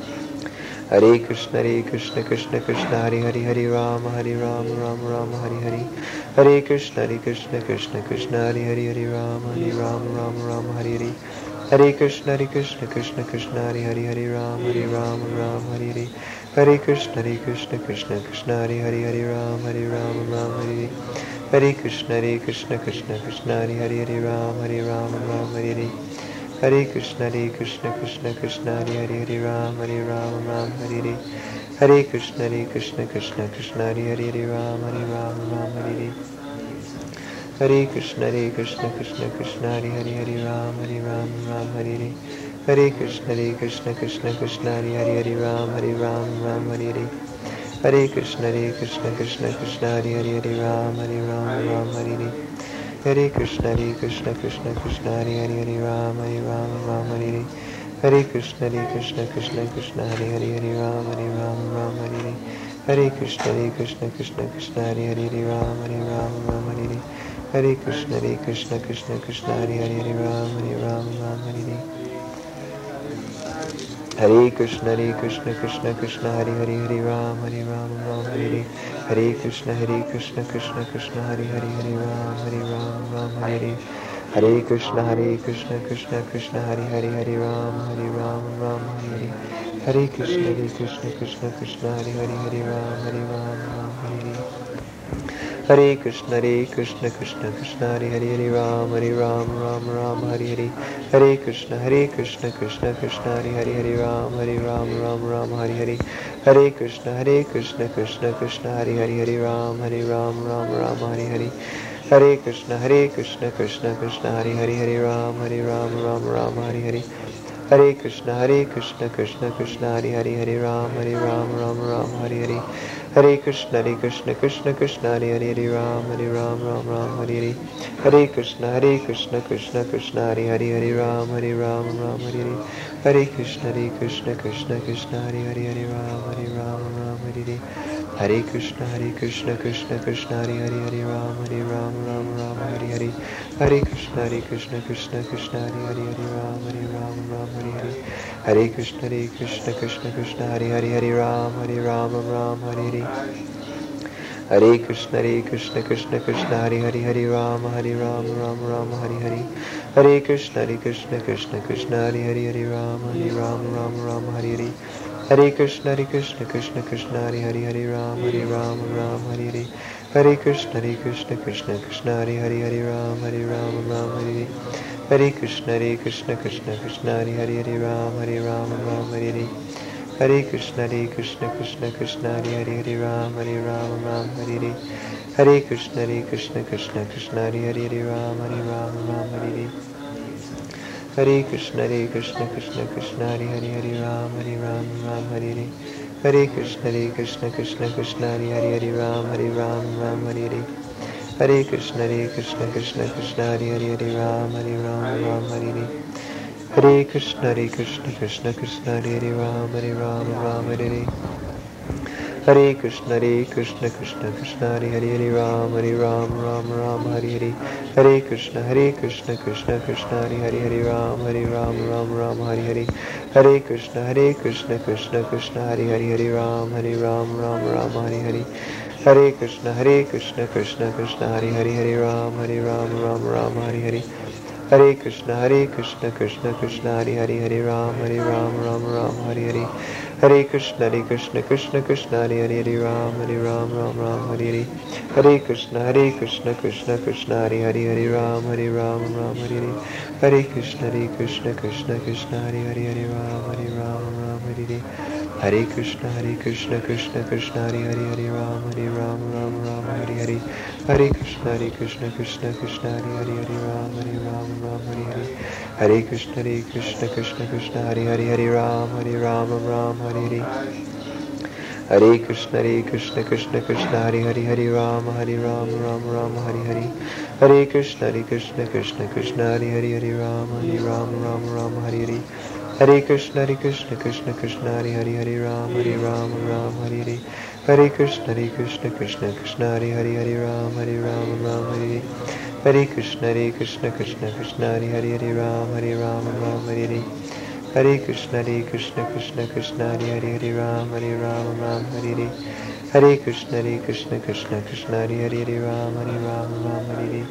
Hare Krishna, Hare Krishna, Krishna Krishna, Hare Hare, Hare Ram, Hare Ram, Ram Ram Hare Hare. Hare Krishna, Hare Krishna, Krishna Krishna, Hare Hare, Hare Ram, Hare Ram, Ram Ram Hare Hare. Hare Krishna, Hare Krishna, Krishna Krishna, Hare Hare, Hare Ram, Hare Ram, Ram Hare Hare. Hare Krishna, Hare Krishna, Krishna Krishna, Hare Hare, Hare Ram, Hare Ram, Ram Hare Hare. Hare Krishna, Hare Krishna, Krishna Krishna, Hare Hare, Hare Ram, Hare Ram, Ram Hare Hare. Hare Krishna, Hare Krishna, Krishna Krishna, Hare Hare, Hare Ram, Hare Ram, Ram Hare Hare. Hare Krishna, Hare Krishna, Krishna Krishna, Hare Hare, Hare Ram, Hare Ram, Ram Hare Hare. Hare Krishna, Hare Krishna, Krishna Krishna, Hare Hare, Hare Ram, Hare Ram, Ram Hare Hare. Hare Krishna, Hare Krishna, Krishna Krishna, Hare Hare, Hare Ram, Hare Ram, Ram Hare Hare. Hare Krishna, Hare Krishna, Krishna Krishna, Hare Hare, Hare Ram, Hare Ram, Ram Hare Hare. Hare Krishna, Hare Krishna, Krishna Krishna, Hare Hare, Hare Ram, Hare Ram, Ram Hare Hare. Hare Krishna, Hare Krishna, Krishna Krishna, Hare Hare, Hare Ram, Hare Ram, Ram Hare Hare. Hare Krishna, Hare Krishna, Krishna Krishna, Hare Hare, Hare Ram, Hare Ram, Ram Hare Hare. Hare Krishna, Hare Krishna, Krishna Krishna, Hare Hare, Hare Ram, Hare Ram, Ram Hare Hare. Hare Krishna, Hare Krishna, Krishna Krishna, Hare Hare, Hare Ram, Hare Ram, Ram Hare Hare. Hare Krishna, Hare Krishna, Krishna Krishna, Hare Hare, Hare Ram, Hare Ram, Ram Hare Hare. Hare Krishna, Hare Krishna, Krishna Krishna, Hare Hare, Hare Ram, Hare Ram, Ram Hare Hare. Hare Krishna, Hare Krishna, Krishna Krishna, Hare Hare, Hare Ram, Hare Ram, Ram Hare Hare. Hare Krishna, Hare Krishna, Krishna Krishna, Hare Hare, Hare Ram, Hare Ram, Ram Ram Hare Hare. Hare Krishna, Hare Krishna, Krishna Krishna, Hare Hare, Hare Ram, Hare Ram, Ram Ram Hare Hare. Hare Krishna, Hare Krishna, Krishna Krishna, Hare Hare, Hare Ram, Hare Ram, Ram Ram Hare Hare. Hare Krishna, Hare Krishna, Krishna Krishna, Hare Hare, Hare Ram, Hare Ram, Ram Ram Hare Hare. Hare Krishna, Hare Krishna, Krishna Krishna, Hare Hare, Hare Ram, Hare Ram, Ram Ram Hare Hare. Hare Krishna, Hare Krishna, Krishna Krishna, Hare Hare, Hare Ram, Hare Ram, Ram Ram Hare Hare. Hare Krishna, Hare Krishna, Krishna Krishna, Hare Hare, Hare Ram, Hare Ram, Ram Hare Hare. Hare Krishna, Hare Krishna, Krishna Krishna, Hare Hare, Hare Ram, Hare Ram, Ram Hare Hare. Hare Krishna, Hare Krishna, Krishna Krishna, Hare Hare, Hare Ram, Hare Ram, Ram Ram Hare Hare. Hare Krishna, Hare Krishna, Krishna Krishna, Hare Hare, Hare Ram, Hare Ram, Ram Hare Hare. Hare Krishna, Hare Krishna, Krishna Krishna, Hare Hare, Hare Ram, Hare Ram, Ram Hare Hare. Hare Krishna, Hare Krishna, Krishna Krishna, Hare Hare, Hare Ram, Hare Ram, Ram Ram Hare Hare. Hare Krishna, Hare Krishna, Krishna Krishna, Hare Hare, Hare Ram, Hare Ram, Ram Ram Hare Hare. Hare Krishna, Hare Krishna, Krishna Krishna, Hare Hare, Hare Ram, Hare Ram, Ram Hare Hare. Hare Krishna, Hare Krishna, Krishna Krishna, Hare Hare, Hare Ram, Hare Ram, Ram Hare Hare. Hare Krishna, Hare Krishna, Krishna Krishna, Hare Hare, Hare Ram, Hare Ram, Ram Hare Hare. Hare Krishna, Hare Krishna, Krishna Krishna, Hare Hare, Hare Ram, Hare Ram, Ram Hare Hare. Hare Krishna, Hare Krishna, Krishna Krishna, Hare Hare, Hare Ram, Hare Ram, Ram Hare Hare. Hare Krishna, Hare Krishna, Krishna Krishna, Hare Hare, Hare Ram, Hare Ram, Ram Hare Hare. Hare Krishna, Hare Krishna, Krishna Krishna, Hare Hare, Hare Ram, Hare Ram, Ram Hare Hare. Hare Krishna, Hare Krishna, Krishna Krishna, Hare Hare, Hare Ram, Hare Ram, Ram Hare Hare. Hare Krishna, Hare Krishna, Krishna Krishna, Hare Hare Ram, Hare Ram, Ram Hare Hare. Hare Krishna, Hare Krishna, Krishna Krishna, Hare Hare, Hare Ram, Hare Ram, Ram Ram, Hare Hare. Hare Krishna, Hare Krishna, Krishna Krishna, Hare Hare, Hare Ram, Hare Ram, Ram Ram, Hare Hare. Hare Krishna, Hare Krishna, Krishna Krishna, Hare Hare, Hare Ram, Hare Ram, Ram Ram, Hare Hare. Hare Krishna, Hare Krishna, Krishna Krishna, Hare Hare, Hare Ram, Hare Ram, Ram Ram, Hare Hare. Hare Krishna, Hare Krishna, Krishna Krishna, Hare Hare, Hare Ram, Hare Ram, Ram Ram, Hare Hare. Hare Krishna, Hare Krishna, Krishna Krishna, Hare Hare, Hare Ram, Hare Ram, Ram Ram, Hare Hare. Hare Krishna, Hare Krishna, Krishna Krishna, Hare Hare, Hare Ram, Hare Ram, Ram Hare Hare. Hare Krishna, Hare Krishna, Krishna Krishna, Hare Hare, Hare Ram, Hare Ram, Ram Hare Hare. Hare Krishna, Hare Krishna, Krishna Krishna, Hare Hare, Hare Ram, Hare Ram, Ram Ram, Hare Hare. Hare Krishna, Hare Krishna, Krishna Krishna, Hare Hare, Hare Ram, Hare Ram, Ram Hare Hare. Hare Krishna, Hare Krishna, Krishna Krishna, Hare Hare, Hare Ram, Hare Ram, Ram Hare Hare. Hare Krishna, Hare Krishna, Krishna Krishna, Hare Hare, Hare Ram, Hare Ram, Ram Ram, Hare Hare. Hare Krishna, Hare Krishna, Krishna Krishna, Hare Hare, Hare Ram, Hare Ram, Ram Ram, Hare Hare. Hare Krishna, Hare Krishna, Krishna Krishna, Hare Hare, Hare Ram, Hare Ram, Ram Hare Hare. Hare Krishna, Hare Krishna, Krishna Krishna, Hare Hare, Hare Ram, Hare Ram, Ram Hare Hare. Hare Krishna, Hare Krishna, Krishna Krishna, Hare Hare, Hare Ram, Hare Ram, Ram Hare Hare. Hare Krishna, Hare Krishna, Krishna Krishna, Hare Hare, Hare Ram, Hare Ram, Ram Hare Hare. Hare Krishna, Hare Krishna, Krishna Krishna, Hare Hare, Hare Ram, Hare Ram, Ram Hare Hare.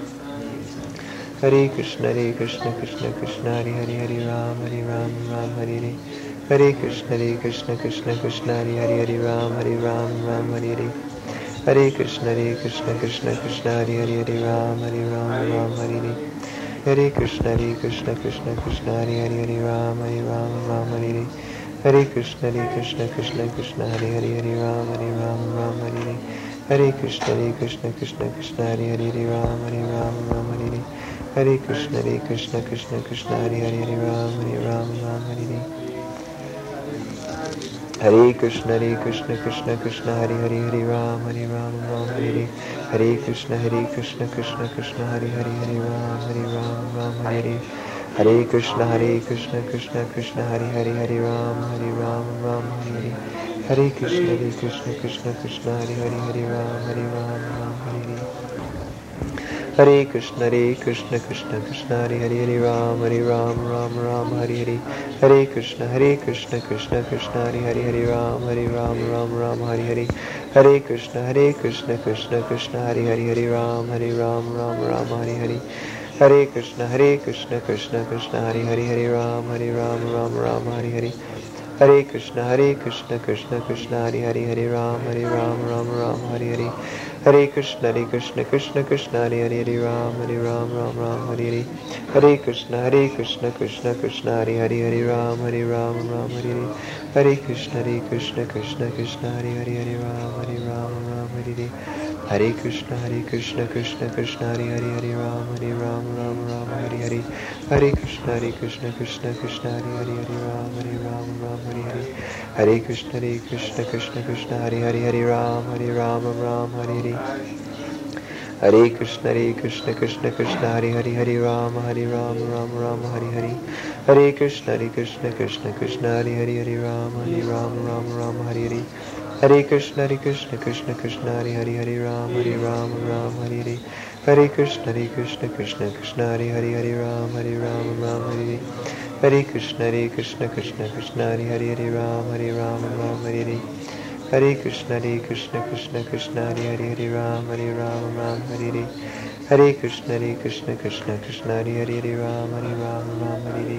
Hare Krishna, Hare Krishna, Krishna Krishna, Hare Hare, Hare Ram, Hare Ram, Ram Hare Hare. Hare Krishna, Hare Krishna, Krishna Krishna, Hare Hare, Hare Ram, Hare Ram, Ram Hare Hare. Hare Krishna, Hare Krishna, Krishna Krishna, Hare Hare, Hare Ram, Hare Ram, Ram Hare Hare. Hare Krishna, Hare Krishna, Krishna Krishna, Hare Hare, Hare Ram, Hare Ram, Ram Hare Hare. Hare Krishna, Hare Krishna, Krishna Krishna, Hare Hare, Hare Ram, Hare Ram, Ram Hare Hare. Hare Krishna, Hare Krishna, Krishna Krishna, Hare Hare, Hare Ram, Hare Ram, Ram Hare Hare. Hare Krishna, Hare Krishna, Krishna Krishna, Hare Hare, Hare Ram, Hare Ram, Ram Hare Hare. Hare Krishna, Hare Krishna, Krishna Krishna, Hare Hare, Hare Ram, Hare Ram, Ram Hare Hare. Hare Krishna, Hare Krishna, Krishna Krishna, Hare Hare, Hare Ram, Hare Ram, Ram Hare Hare. Hare Krishna, Hare Krishna, Krishna Krishna, Hare Hare, Hare Ram, Hare Ram, Ram Hare Hare. Hare Krishna, Hare Krishna, Krishna Krishna, Hare Hare, Hare Ram, Hare Ram, Ram Hare Hare. Hare Krishna, Hare Krishna, Krishna Krishna, Hare Hare, Hare Ram, Hare Ram, Ram Ram Hare Hare. Hare Krishna, Hare Krishna, Krishna Krishna, Hare Hare, Hare Ram, Hare Ram, Ram Ram Hare Hare. Hare Krishna, Hare Krishna, Krishna Krishna, Hare Hare, Hare Ram, Hare Ram, Ram Ram Hare Hare. Hare Krishna, Hare Krishna, Krishna Krishna, Hare Hare, Hare Ram, Hare Ram, Ram Ram Hare Hare. Hare Krishna, Hare Krishna, Krishna Krishna, Hare Hare, Hare Ram, Hare Ram, Ram Ram Hare Hare. Hare Krishna, Hare Krishna, Krishna Krishna, Hare Hare, Hare Ram, Hare Ram, Ram Ram Hare Hare. Hare Krishna, Hare Krishna, Krishna Krishna, Hare Hare, Hare Ram, Hare Ram, Ram Hare Hare. Hare Krishna, Hare Krishna, Krishna Krishna, Hare Hare, Hare Ram, Hare Ram, Ram Hare Hare. Hare Krishna, Hare Krishna, Krishna Krishna, Hare Hare, Hare Ram, Hare Ram, Ram Ram Hare Hare. Hare Krishna, Hare Krishna, Krishna Krishna, Hare Hare, Hare Ram, Hare Ram, Ram Hare Hare. Hare Krishna, Hare Krishna, Krishna Krishna, Hare Hare, Hare Ram, Hare Ram, Ram Hare Hare. Hare Krishna, Hare Krishna, Krishna Krishna, Hare Hare, Hare Ram, Hare Ram, Ram Ram Hare Hare. Hare Krishna, Hare Krishna, Krishna Krishna, Hare Hare, Hare Ram, Hare Ram, Ram Ram Hare Hare. Hare Krishna, Hare Krishna, Krishna Krishna, Hare Hare, Hare Ram, Hare Ram, Ram Hare Hare. Hare Krishna, Hare Krishna, Krishna Krishna, Hare Hare, Hare Ram, Hare Ram, Ram Hare Hare. Hare Krishna, Hare Krishna, Krishna Krishna, Hare Hare, Hare Ram, Hare Ram, Ram Hare Hare. Hare Krishna, Hare Krishna, Krishna Krishna, Hare Hare, Hare Ram, Hare Ram, Ram Hare Hare. Hare Krishna, Hare Krishna, Krishna Krishna, Hare Hare, Hare Ram, Hare Ram, Ram Hare Hare.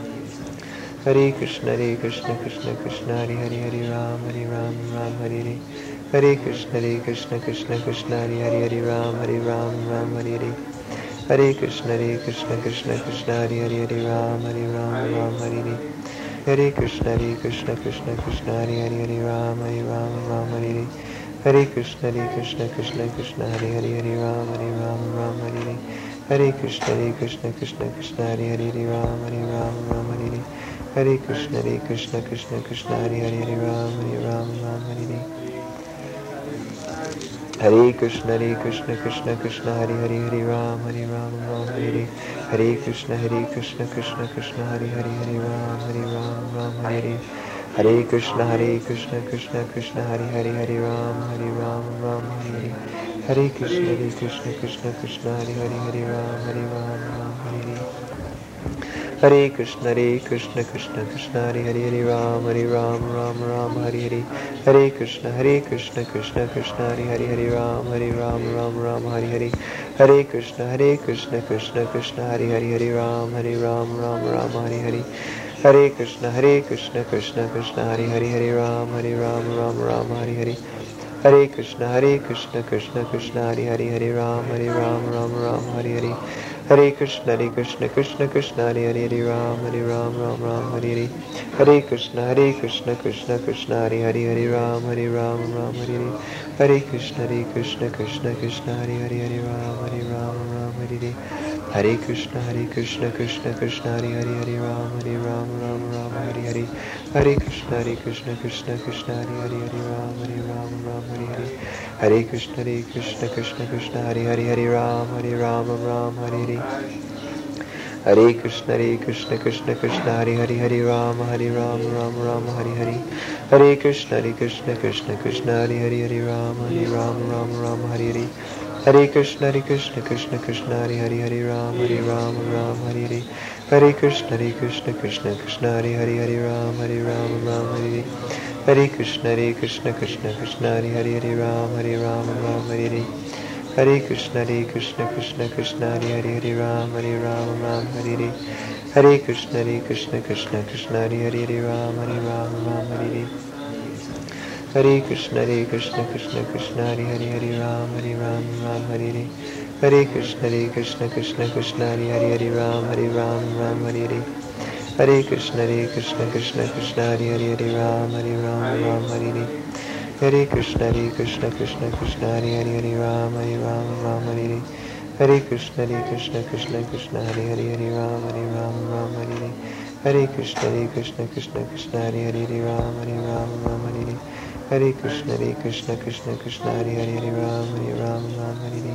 Hare Krishna, Hare Krishna, Krishna Krishna, Hare Hare, Hare Ram, Hare Ram, Ram Hare Hare. Hare Krishna, Hare Krishna, Krishna Krishna, Hare Hare, Hare Ram, Hare Ram, Ram Hare Hare. Hare Krishna, Hare Krishna, Krishna Krishna, Hare Hare, Hare Ram, Hare Ram, Ram Hare Hare. Hare Krishna, Hare Krishna, Krishna Krishna, Hare Hare, Hare Ram, Hare Ram, Ram Hare Hare. Hare Krishna, Hare Krishna, Krishna Krishna, Hare Hare, Hare Ram, Hare Ram, Ram Hare Hare. Hare Krishna, Hare Krishna, Krishna Krishna, Hare Hare, Hare Ram, Hare Ram, Ram Hare Hare. Hare Krishna, Hare Krishna, Krishna Krishna, Hare Hare, Hare Ram, Hare Ram, Ram Hare Hare. Hare Krishna, Hare Krishna, Krishna Krishna, Hare Hare, Hare Ram, Hare Ram, Ram Hare Hare. Hare Krishna, Hare Krishna, Krishna Krishna, Hare Hare, Hare Ram, Hare Ram, Ram Hare Hare. Hare Krishna, Hare Krishna, Krishna Krishna, Hare Hare, Hare Ram, Hare Ram, Ram Hare Hare. Hare Krishna, Hare Krishna, Krishna Krishna, Hare Hare, Hare Ram, Hare Ram, Ram Hare Hare. Hare Krishna, Hare Krishna, Krishna Krishna, Hare Hare, Hare Ram, Hare Ram, Ram Ram Hare Hare. Hare Krishna, Hare Krishna, Krishna Krishna, Hare Hare, Hare Ram, Hare Ram, Ram Ram Hare Hare. Hare Krishna, Hare Krishna, Krishna Krishna, Hare Hare, Hare Ram, Hare Ram, Ram Ram Hare Hare. Hare Krishna, Hare Krishna, Krishna Krishna, Hare Hare, Hare Ram, Hare Ram, Ram Ram Hare Hare. Hare Krishna, Hare Krishna, Krishna Krishna, Hare Hare, Hare Ram, Hare Ram, Ram Ram Hare Hare. Hare Krishna, Hare Krishna, Krishna Krishna, Hare Hare, Hare Ram, Hare Ram, Ram Ram Hare Hare. Hare Krishna, Hare Krishna, Krishna Krishna, Hare Hare, Hare Ram, Hare Ram, Ram Hare Hare. Hare Krishna, Hare Krishna, Krishna Krishna, Hare Hare, Hare Ram, Hare Ram, Ram Hare Hare. Hare Krishna, Hare Krishna, Krishna Krishna, Hare Hare, Hare Ram, Hare Ram, Ram Ram Hare Hare. Hare Krishna, Hare Krishna, Krishna Krishna, Hare Hare, Hare Ram, Hare Ram, Ram Hare Hare. Hare Krishna, Hare Krishna, Krishna Krishna, Hare Hare, Hare Ram, Hare Ram, Ram Hare Hare. Hare Krishna, Hare Krishna, Krishna Krishna, Hare Hare, Hare Ram, Hare Ram, Ram Ram Hare Hare. Hare Krishna, Hare Krishna, Krishna Krishna, Hare Hare, Hare Ram, Hare Ram, Ram Ram Hare Hare. Hare Krishna, Hare Krishna, Krishna Krishna, Hare Hare, Hare Ram, Hare Ram, Ram Hare Hare. Hare Krishna, Hare Krishna, Krishna Krishna, Hare Hare, Hare Ram, Hare Ram, Ram Hare Hare. Hare Krishna, Hare Krishna, Krishna Krishna, Hare Hare, Hare Ram, Hare Ram, Ram Hare Hare. Hare Krishna, Hare Krishna, Krishna Krishna, Hare Hare, Hare Ram, Hare Ram, Ram Hare Hare. Hare Krishna, Hare Krishna, Krishna Krishna, Hare Hare, Hare Ram, Hare Ram, Ram Hare Hare. Hare Krishna, Hare Krishna, Krishna Krishna, Hare Hare, Hare Ram, Hare Ram, Ram Hare Hare. Hare Krishna, Hare Krishna, Krishna Krishna, Hare Hare, Hare Ram, Hare Ram, Ram Hare Hare. Hare Krishna, Hare Krishna, Krishna Krishna, Hare Hare, Hare Ram, Hare Ram, Ram Hare Hare. Hare Krishna, Hare Krishna, Krishna Krishna, Hare Hare, Hare Ram, Hare Ram, Ram Hare Hare. Hare Krishna, Hare Krishna, Krishna Krishna, Hare Hare, Hare Ram, Hare Ram, Ram Hare Hare. Hare Krishna, Hare Krishna, Krishna Krishna, Hare Hare, Hare Ram, Hare Ram, Ram Hare Hare. Hare Krishna, Hare Krishna, Krishna Krishna, Hare Hare, Hare Ram, Hare Ram, Ram Hare Hare.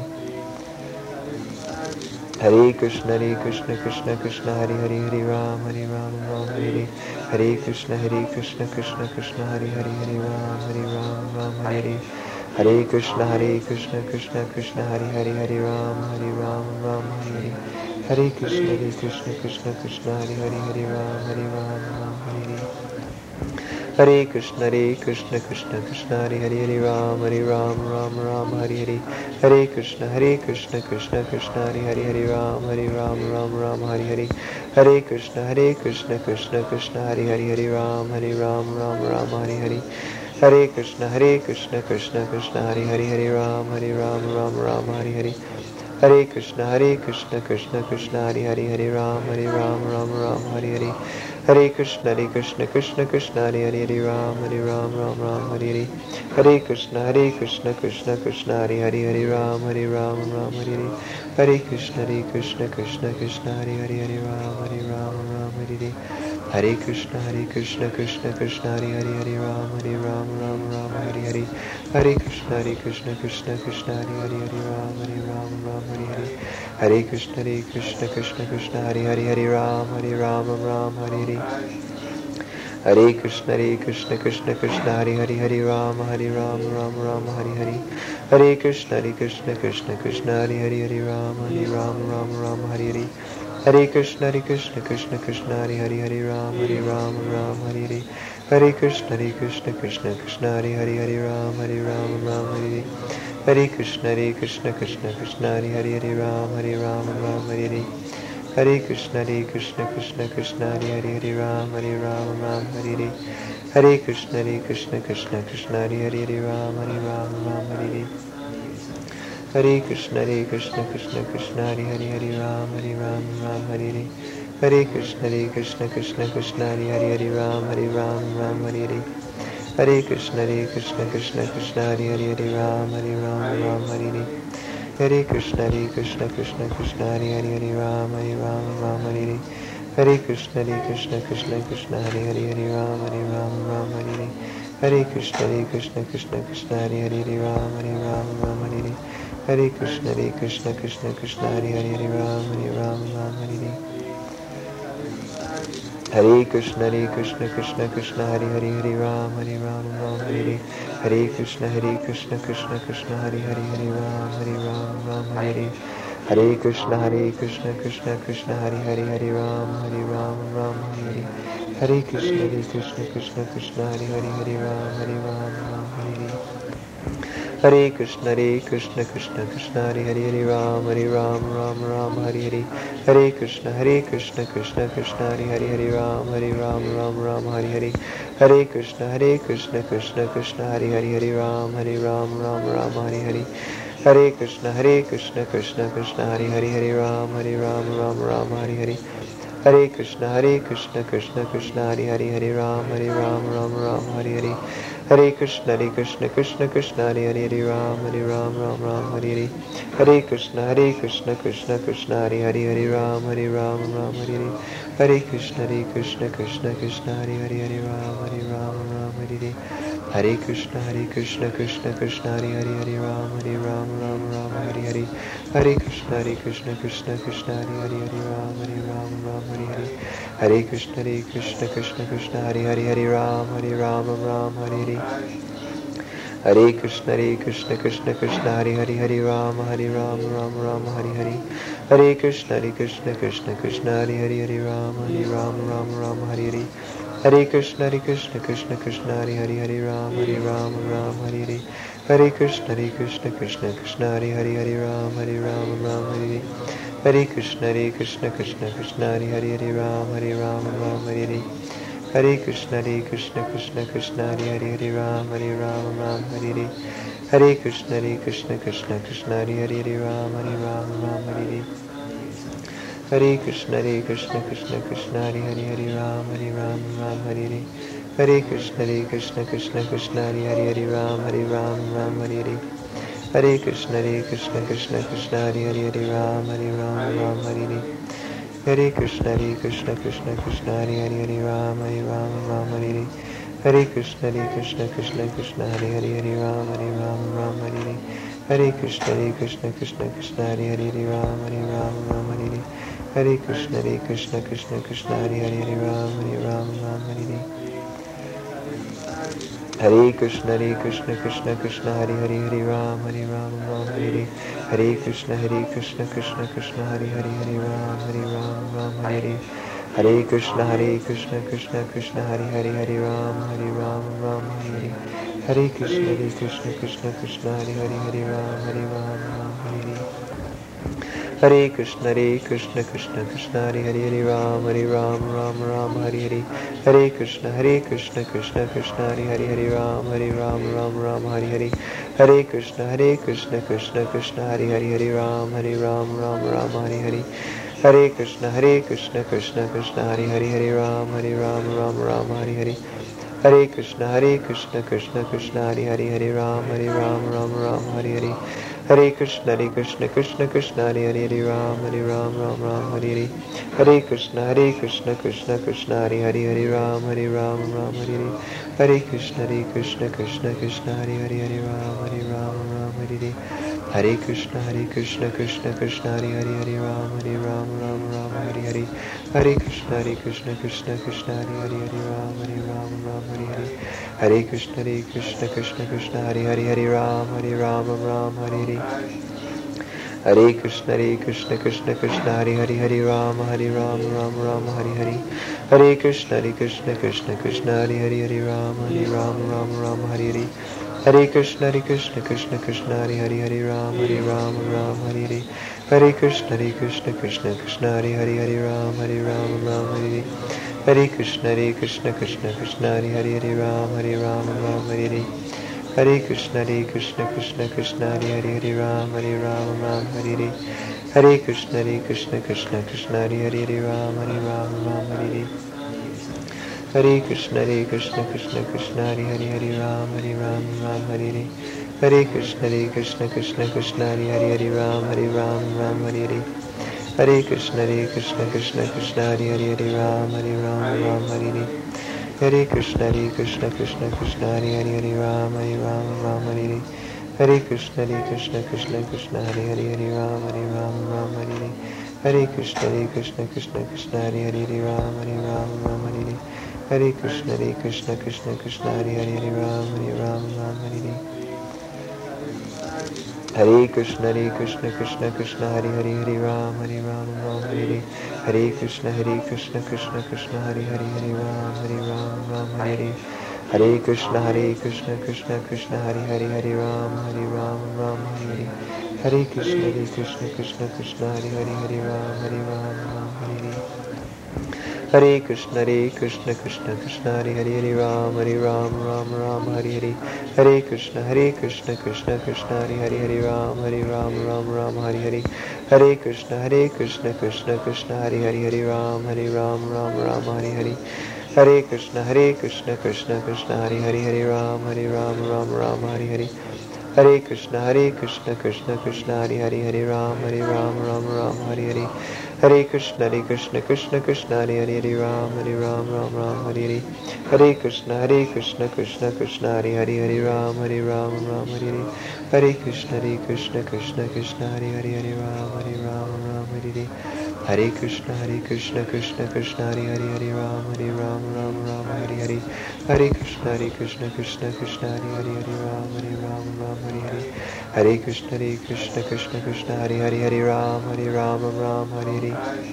Hare Krishna, Hare Krishna, Krishna Krishna, Hare Hare, Hare Ram, Hare Ram, Ram Hare Hare. Hare Krishna, Hare Krishna, Krishna Krishna, Hare Hare, Hare Ram, Hare Ram, Ram Hare Hare. Hare Krishna, Hare Krishna, Krishna Krishna, Hare Hare, Hare Ram, Hare Ram, Ram Hare Hare. Hare Krishna, Hare Krishna, Krishna Krishna, Hare Hare, Hare Ram, Hare Ram, Ram Hare Hare. Hare Krishna, Hare Krishna, Krishna Krishna, Hare Hare, Hare Ram, Hare Ram, Ram Ram Hare Hare. Hare Krishna, Hare Krishna, Krishna Krishna, Hare Hare, Hare Ram, Hare Ram, Ram Ram Hare Hare. Hare Krishna, Hare Krishna, Krishna Krishna, Hare Hare, Hare Ram, Hare Ram, Ram Ram Hare Hare. Hare Krishna, Hare Krishna, Krishna Krishna, Hare Hare, Hare Ram, Hare Ram, Ram Ram Hare Hare. Hare Krishna, Hare Krishna, Krishna Krishna, Hare Hare, Hare Ram, Hare Ram, Ram Ram Hare Hare. Hare Krishna, Hare Krishna, Krishna Krishna, Hare Hare, Hare Ram, Hare Ram, Ram Ram Hare Hare. Hare Krishna, Hare Krishna, Krishna Krishna, Hare Hare, Hare Ram, Hare Ram, Ram Hare Hare. Hare Krishna, Hare Krishna, Krishna Krishna, Hare Hare, Hare Ram, Hare Ram, Ram Hare Hare. Hare Krishna, Hare Krishna, Krishna Krishna, Hare Hare, Hare Ram, Hare Ram, Ram Ram Hare Hare. Hare Krishna, Hare Krishna, Krishna Krishna, Hare Hare, Hare Ram, Hare Ram, Ram Hare Hare. Hare Krishna, Hare Krishna, Krishna Krishna, Hare Hare, Hare Ram, Hare Ram, Ram Hare Hare. Hare Krishna, Hare Krishna, Krishna Krishna, Hare Hare, Hare Ram, Hare Ram, Ram Ram Hare Hare. Hare Krishna, Hare Krishna, Krishna Krishna, Hare Hare, Hare Ram, Hare Ram, Ram Ram Hare Hare. Hare Krishna, Hare Krishna, Krishna Krishna, Hare Hare, Hare Ram, Hare Ram, Ram Hare Hare. Hare Krishna, Hare Krishna, Krishna Krishna, Hare Hare, Hare Ram, Hare Ram, Ram Hare Hare. Hare Krishna, Hare Krishna, Krishna Krishna, Hare Hare, Hare Ram, Hare Ram, Ram Hare Hare. Hare Krishna, Hare Krishna, Krishna Krishna, Hare Hare, Hare Ram, Hare Ram, Ram Hare Hare. Hare Krishna, Hare Krishna, Krishna Krishna, Hare Hare, Hare Ram, Hare Ram, Ram Hare Hare. Hare Krishna, Hare Krishna, Krishna Krishna, Hare Hare, Hare Ram, Hare Ram, Ram Hare Hare. Hare Krishna, Hare Krishna, Krishna Krishna, Hare Hare, Hare Ram, Hare Ram, Ram Hare Hare. Hare Krishna, Hare Krishna, Krishna Krishna, Hare Hare, Hare Ram, Hare Ram, Ram Hare Hare. Hare Krishna, Hare Krishna, Krishna Krishna, Hare Hare, Hare Ram, Hare Ram, Ram Hare Hare. Hare Krishna, Hare Krishna, Krishna Krishna, Hare Hare, Hare Ram, Hare Ram, Ram Hare Hare. Hare Krishna, Hare Krishna, Krishna Krishna, Hare Hare, Hare Ram, Hare Ram, Ram Hare Hare. Hare Krishna, Hare Krishna, Krishna Krishna, Hare Hare, Hare Ram, Hare Ram, Ram Hare Hare. Hare Krishna, Hare Krishna, Krishna Krishna, Hare Hare, Hare Ram, Hare Ram, Ram Hare Hare. Hare Krishna, Hare Krishna, Krishna Krishna, Hare Hare, Hare Ram, Hare Ram, Ram Hare Hare. Hare Krishna, Hare Krishna, Krishna Krishna, Hare Hare, Hare Ram, Hare Ram, Ram Hare Hare. Hare Krishna, Hare Krishna, Krishna Krishna, Hare Hare, Hare Ram, Hare Ram, Ram Hare Hare. Hare Krishna, Hare Krishna, Krishna Krishna, Hare Hare, Hare Ram, Hare Ram, Ram Ram Hare Hare. Hare Krishna, Hare Krishna, Krishna Krishna, Hare Hare, Hare Ram, Hare Ram, Ram Ram Hare Hare. Hare Krishna, Hare Krishna, Krishna Krishna, Hare Hare, Hare Ram, Hare Ram, Ram Ram Hare Hare. Hare Krishna, Hare Krishna, Krishna Krishna, Hare Hare, Hare Ram, Hare Ram, Ram Ram Hare Hare. Hare Krishna, Hare Krishna, Krishna Krishna, Hare Hare, Hare Ram, Hare Ram, Ram Ram Hare Hare. Hare Krishna, Hare Krishna, Krishna Krishna, Hare Hare, Hare Ram, Hare Ram, Ram Ram Hare Hare. Hare Krishna, Hare Krishna, Krishna Krishna, Hare Hare, Hare Ram, Hare Ram, Ram Hare Hare. Hare Krishna, Hare Krishna, Krishna Krishna, Hare Hare, Hare Ram, Hare Ram, Ram Hare Hare. Hare Krishna, Hare Krishna, Krishna Krishna, Hare Hare, Hare Ram, Hare Ram, Ram Ram Hare Hare. Hare Krishna, Hare Krishna, Krishna Krishna, Hare Hare, Hare Ram, Hare Ram, Ram Hare Hare. Hare Krishna, Hare Krishna, Krishna Krishna, Hare Hare, Hare Ram, Hare Ram, Ram Hare Hare. Hare Krishna, Hare Krishna, Krishna Krishna, Hare Hare, Hare Ram, Hare Ram, Ram Ram Hare Hare. Hare Krishna, Hare Krishna, Krishna Krishna, Hare Hare, Hare Ram, Hare Ram, Ram Ram Hare Hare. Hare Krishna, Hare Krishna, Krishna Krishna, Hare Hare, Hare Ram, Hare Ram, Ram Hare Hare. Hare Krishna, Hare Krishna, Krishna Krishna, Hare Hare, Hare Ram, Hare Ram, Ram Hare Hare. Hare Krishna, Hare Krishna, Krishna Krishna, Hare Hare, Hare Ram, Hare Ram, Ram Hare Hare. Hare Krishna, Hare Krishna, Krishna Krishna, Hare Hare, Hare Ram, Hare Ram, Ram Hare Hare. Hare Krishna, Hare Krishna, Krishna Krishna, Hare Hare, Hare Ram, Hare Ram, Ram Hare Hare. Hare Krishna, Hare Krishna, Krishna Krishna, Hare Hare, Hare Ram, Hare Ram, Ram Hare Hare. Hare Krishna, Hare Krishna, Krishna Krishna, Hare Hare, Hare Ram, Hare Ram, Ram Hare Hare. Hare Krishna, Hare Krishna, Krishna Krishna, Hare Hare, Hare Ram, Hare Ram, Ram Hare Hare. Hare Krishna, Hare Krishna, Krishna Krishna, Hare Hare, Hare Ram, Hare Ram, Ram Hare Hare. Hare Krishna, Hare Krishna, Krishna Krishna, Hare Hare, Hare Ram, Hare Ram, Ram Hare Hare. Hare Krishna, Hare Krishna, Krishna Krishna, Hare Hare, Hare Ram, Hare Ram, Ram Hare Hare. Hare Krishna, Hare Krishna, Krishna Krishna, Hare Hare, Hare Ram, Hare Ram, Ram Hare Hare. Hare Krishna, Hare Krishna, Krishna Krishna, Hare Hare, Hare Ram, Hare Ram, Ram Hare Hare. Hare Krishna, Hare Krishna, Krishna Krishna, Hare Hare, Hare Ram, Hare Ram, Ram Hare Hare. Hare Krishna, Hare Krishna, Krishna Krishna, Hare Hare, Hare Ram, Hare Ram, Ram Hare Hare. Hare Krishna, Hare Krishna, Krishna Krishna, Hare Hare, Hare Ram, Hare Ram, Ram Hare Hare. Hare Krishna, Hare Krishna, Krishna Krishna, Hare Hare, Hare Ram, Hare Ram, Ram Ram Hare Hare. Hare Krishna, Hare Krishna, Krishna Krishna, Hare Hare, Hare Ram, Hare Ram, Ram Ram Hare Hare. Hare Krishna, Hare Krishna, Krishna Krishna, Hare Hare, Hare Ram, Hare Ram, Ram Ram Hare Hare. Hare Krishna, Hare Krishna, Krishna Krishna, Hare Hare, Hare Ram, Hare Ram, Ram Ram Hare Hare. Hare Krishna, Hare Krishna, Krishna Krishna, Hare Hare, Hare Ram, Hare Ram, Ram Ram Hare Hare. Hare Krishna, Hare Krishna, Krishna Krishna, Hare Hare, Hare Ram, Hare Ram, Ram Ram Hare Hare. Hare Krishna, Hare Krishna, Krishna Krishna, Hare Hare, Hare Ram, Hare Ram, Ram Hare Hare. Hare Krishna, Hare Krishna, Krishna Krishna, Hare Hare, Hare Ram, Hare Ram, Ram Hare Hare. Hare Krishna, Hare Krishna, Krishna Krishna, Hare Hare, Hare Ram, Hare Ram, Ram Ram Hare Hare. Hare Krishna, Hare Krishna, Krishna Krishna, Hare Hare, Hare Ram, Hare Ram, Ram Hare Hare. Hare Krishna, Hare Krishna, Krishna Krishna, Hare Hare, Hare Ram, Hare Ram, Ram Hare Hare. Hare Krishna, Hare Krishna, Krishna Krishna, Hare Hare, Hare Ram, Hare Ram, Ram Ram Hare Hare. Hare Krishna, Hare Krishna, Krishna Krishna, Hare Hare, Hare Ram, Hare Ram, Ram Ram Hare Hare. Hare Krishna, Hare Krishna, Krishna Krishna, Hare Hare, Hare Ram, Hare Ram, Ram Hare Hare. Hare Krishna, Hare Krishna, Krishna Krishna, Hare Hare, Hare Ram, Hare Ram, Ram Hare Hare. Hare Krishna, Hare Krishna, Krishna Krishna, Hare Hare, Hare Ram, Hare Ram, Ram Hare Hare. Hare Krishna, Hare Krishna, Krishna Krishna, Hare Hare, Hare Ram, Hare Ram, Ram Hare Hare. Hare Krishna, Hare Krishna, Krishna Krishna, Hare Hare, Hare Ram, Hare Ram, Ram Hare Hare. Hare Krishna, Hare Krishna, Krishna Krishna, Hare Hare, Hare Ram, Hare Ram, Ram Hare Hare. Hare Krishna, Hare Krishna, Krishna Krishna, Hare Hare, Hare Ram, Hare Ram, Ram Hare Hare. Hare Krishna, Hare Krishna, Krishna Krishna, Hare Hare, Hare Ram, Hare Ram, Ram Hare Hare. Hare Krishna, Hare Krishna, Krishna Krishna, Hare Hare, Hare Ram, Hare Ram, Ram Hare Hare. Hare Krishna, Hare Krishna, Krishna Krishna, Hare Hare, Hare Ram, Hare Ram, Ram Hare Hare. Hare Krishna, Hare Krishna, Krishna Krishna, Hare Hare, Hare Ram, Hare Ram, Ram Hare Hare. Hare Krishna, Hare Krishna, Krishna Krishna, Hare Hare, Hare Ram, Hare Ram, Ram Hare Hare. Hare Krishna, Hare Krishna, Krishna Krishna, Hare Hare, Hare Ram, Hare Ram, Ram Hare Hare. Hare Krishna, Hare Krishna, Krishna Krishna, Hare Hare, Hare Ram, Hare Ram, Ram Hare Hare. Hare Krishna, Hare Krishna, Krishna Krishna, Hare Hare, Hare Ram, Hare Ram, Ram Hare Hare. Hare Krishna, Hare Krishna, Krishna Krishna, Hare Hare, Hare Ram, Hare Ram, Ram Hare Hare. Hare Krishna, Hare Krishna, Krishna Krishna, Hare Hare, Hare Ram, Hare Ram, Ram Ram Hare Hare. Hare Krishna, Hare Krishna, Krishna Krishna, Hare Hare, Hare Ram, Hare Ram, Ram Ram Hare Hare. Hare Krishna, Hare Krishna, Krishna Krishna, Hare Hare, Hare Ram, Hare Ram, Ram Ram Hare Hare. Hare Krishna, Hare Krishna, Krishna Krishna, Hare Hare, Hare Ram, Hare Ram, Ram Ram Hare Hare. Hare Krishna, Hare Krishna, Krishna Krishna, Hare Hare, Hare Ram, Hare Ram, Ram Ram Hare Hare. Hare Krishna, Hare Krishna, Krishna Krishna, Hare Hare, Hare Ram, Hare Ram, Ram Ram Hare Hare. Hare Krishna, Hare Krishna, Krishna Krishna, Hare Hare, Hare Ram, Hare Ram, Ram Hare Hare. Hare Krishna, Hare Krishna, Krishna Krishna, Hare Hare, Hare Ram, Hare Ram, Ram Hare Hare. Hare Krishna, Hare Krishna, Krishna Krishna, Hare Hare, Hare Ram, Hare Ram, Ram Ram Hare Hare. Hare Krishna, Hare Krishna, Krishna Krishna, Hare Hare, Hare Ram, Hare Ram, Ram Hare Hare. Hare Krishna, Hare Krishna, Krishna Krishna, Hare Hare, Hare Ram, Hare Ram, Ram Hare Hare.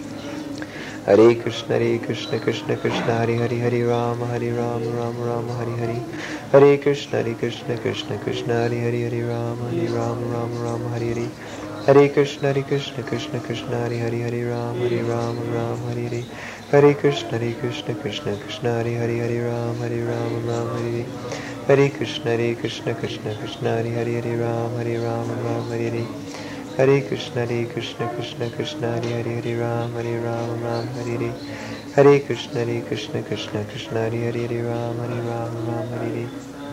Hare Krishna, Hare Krishna, Krishna Krishna, Hare Hare, Hare Ram, Hare Ram, Ram Ram Hare Hare. Hare Krishna, Hare Krishna, Krishna Krishna, Hare Hare, Hare Ram, Hare Ram, Ram Ram Hare Hare. Hare Krishna, Hare Krishna, Krishna Krishna, Hare Hare, Hare Ram, Hare Ram, Ram Hare Hare. Hare Krishna, Hare Krishna, Krishna Krishna, Hare Hare, Hare Ram, Hare Ram, Ram Hare Hare. Hare Krishna, Hare Krishna, Krishna Krishna, Hare Hare, Hare Ram, Hare Ram, Ram Hare Hare. Hare Krishna, Hare Krishna, Krishna Krishna, Hare Hare, Hare Ram, Hare Ram, Ram Hare Hare. Hare Krishna, Hare Krishna, Krishna Krishna, Hare Hare, Hare Ram, Hare Ram, Ram Hare Hare.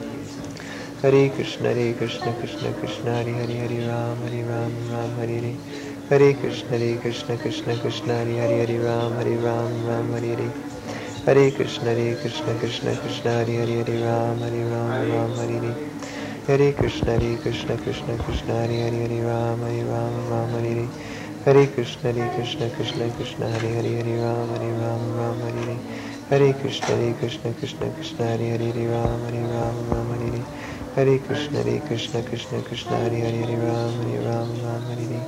Hare Krishna, Hare Krishna, Krishna Krishna, Hare Hare, Hare Ram, Hare Ram, Ram Hare Hare. Hare Krishna, Hare Krishna, Krishna Krishna, Hare Hare, Hare Ram, Hare Ram, Ram Hare Hare. Hare Krishna, Hare Krishna, Krishna Krishna, Hare Hare, Hare Ram, Hare Ram, Ram Hare Hare. Hare Krishna, Hare Krishna, Krishna Krishna, Hare Hare, Hare Ram, Hare Ram, Ram Hare Hare. Hare Krishna, Hare Krishna, Krishna Krishna, Hare Hare, Hare Ram, Hare Ram, Ram Hare Hare. Hare Krishna, Hare Krishna, Krishna Krishna, Hare Hare, Hare Ram, Hare Ram, Ram Hare Hare. Hare Krishna, Hare Krishna, Krishna Krishna, Hare Hare, Hare Ram, Hare Ram, Ram Hare Hare.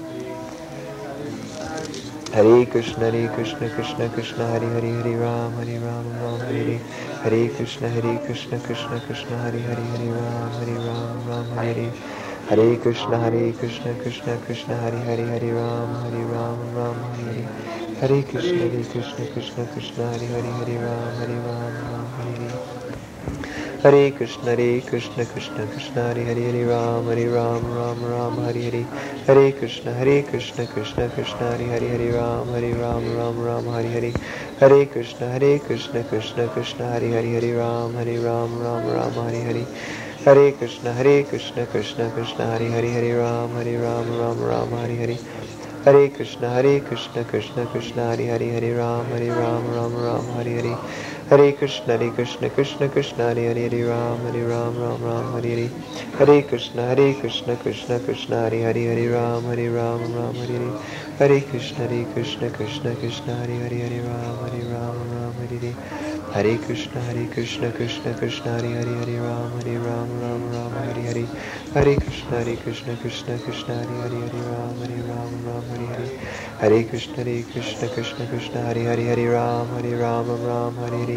Hare Krishna, Hare Krishna, Krishna Krishna, Hare Hare, Hare Ram, Hare Ram, Ram Hare Hare. Hare Krishna, Hare Krishna, Krishna Krishna, Hare Hare, Hare Ram, Hare Ram, Ram Hare Hare. Hare Krishna, Hare Krishna, Krishna Krishna, Hare Hare, Hare Ram, Hare Ram, Ram Hare Hare. Hare Krishna, Hare Krishna, Krishna Krishna, Hare Hare, Hare Ram, Hare Ram, Ram Hare Hare. Hare Krishna, Hare Krishna, Krishna Krishna, Hare Hare, Hare Ram, Hare Ram, Ram Ram Hare Hare. Hare Krishna, Hare Krishna, Krishna Krishna, Hare Hare, Hare Ram, Hare Ram, Ram Ram Hare Hare. Hare Krishna, Hare Krishna, Krishna Krishna, Hare Hare, Hare Ram, Hare Ram, Ram Ram Hare Hare. Hare Krishna, Hare Krishna, Krishna Krishna, Hare Hare, Hare Ram, Hare Ram, Ram Ram Hare Hare. Hare Krishna, Hare Krishna, Krishna Krishna, Hare Hare, Hare Ram, Hare Ram, Ram Ram Hare Hare. Hare Krishna, Hare Krishna, Krishna Krishna, Hare Hare, Hare Ram, Hare Ram, Ram Ram Hare Hare. Hare Krishna, Hare Krishna, Krishna Krishna, Hare Hare, Hare Ram, Hare Ram, Ram Hare Hare. Hare Krishna, Hare Krishna, Krishna Krishna, Hare Hare, Hare Ram, Hare Ram, Ram Hare Hare. Hare Krishna, Hare Krishna, Krishna Krishna, Hare Hare, Hare Ram, Hare Ram, Ram Ram Hare Hare. Hare Krishna, Hare Krishna, Krishna Krishna, Hare Hare, Hare Ram, Hare Ram, Ram Hare Hare. Hare Krishna, Hare Krishna, Krishna Krishna, Hare Hare, Hare Ram, Hare Ram, Ram Hare Hare.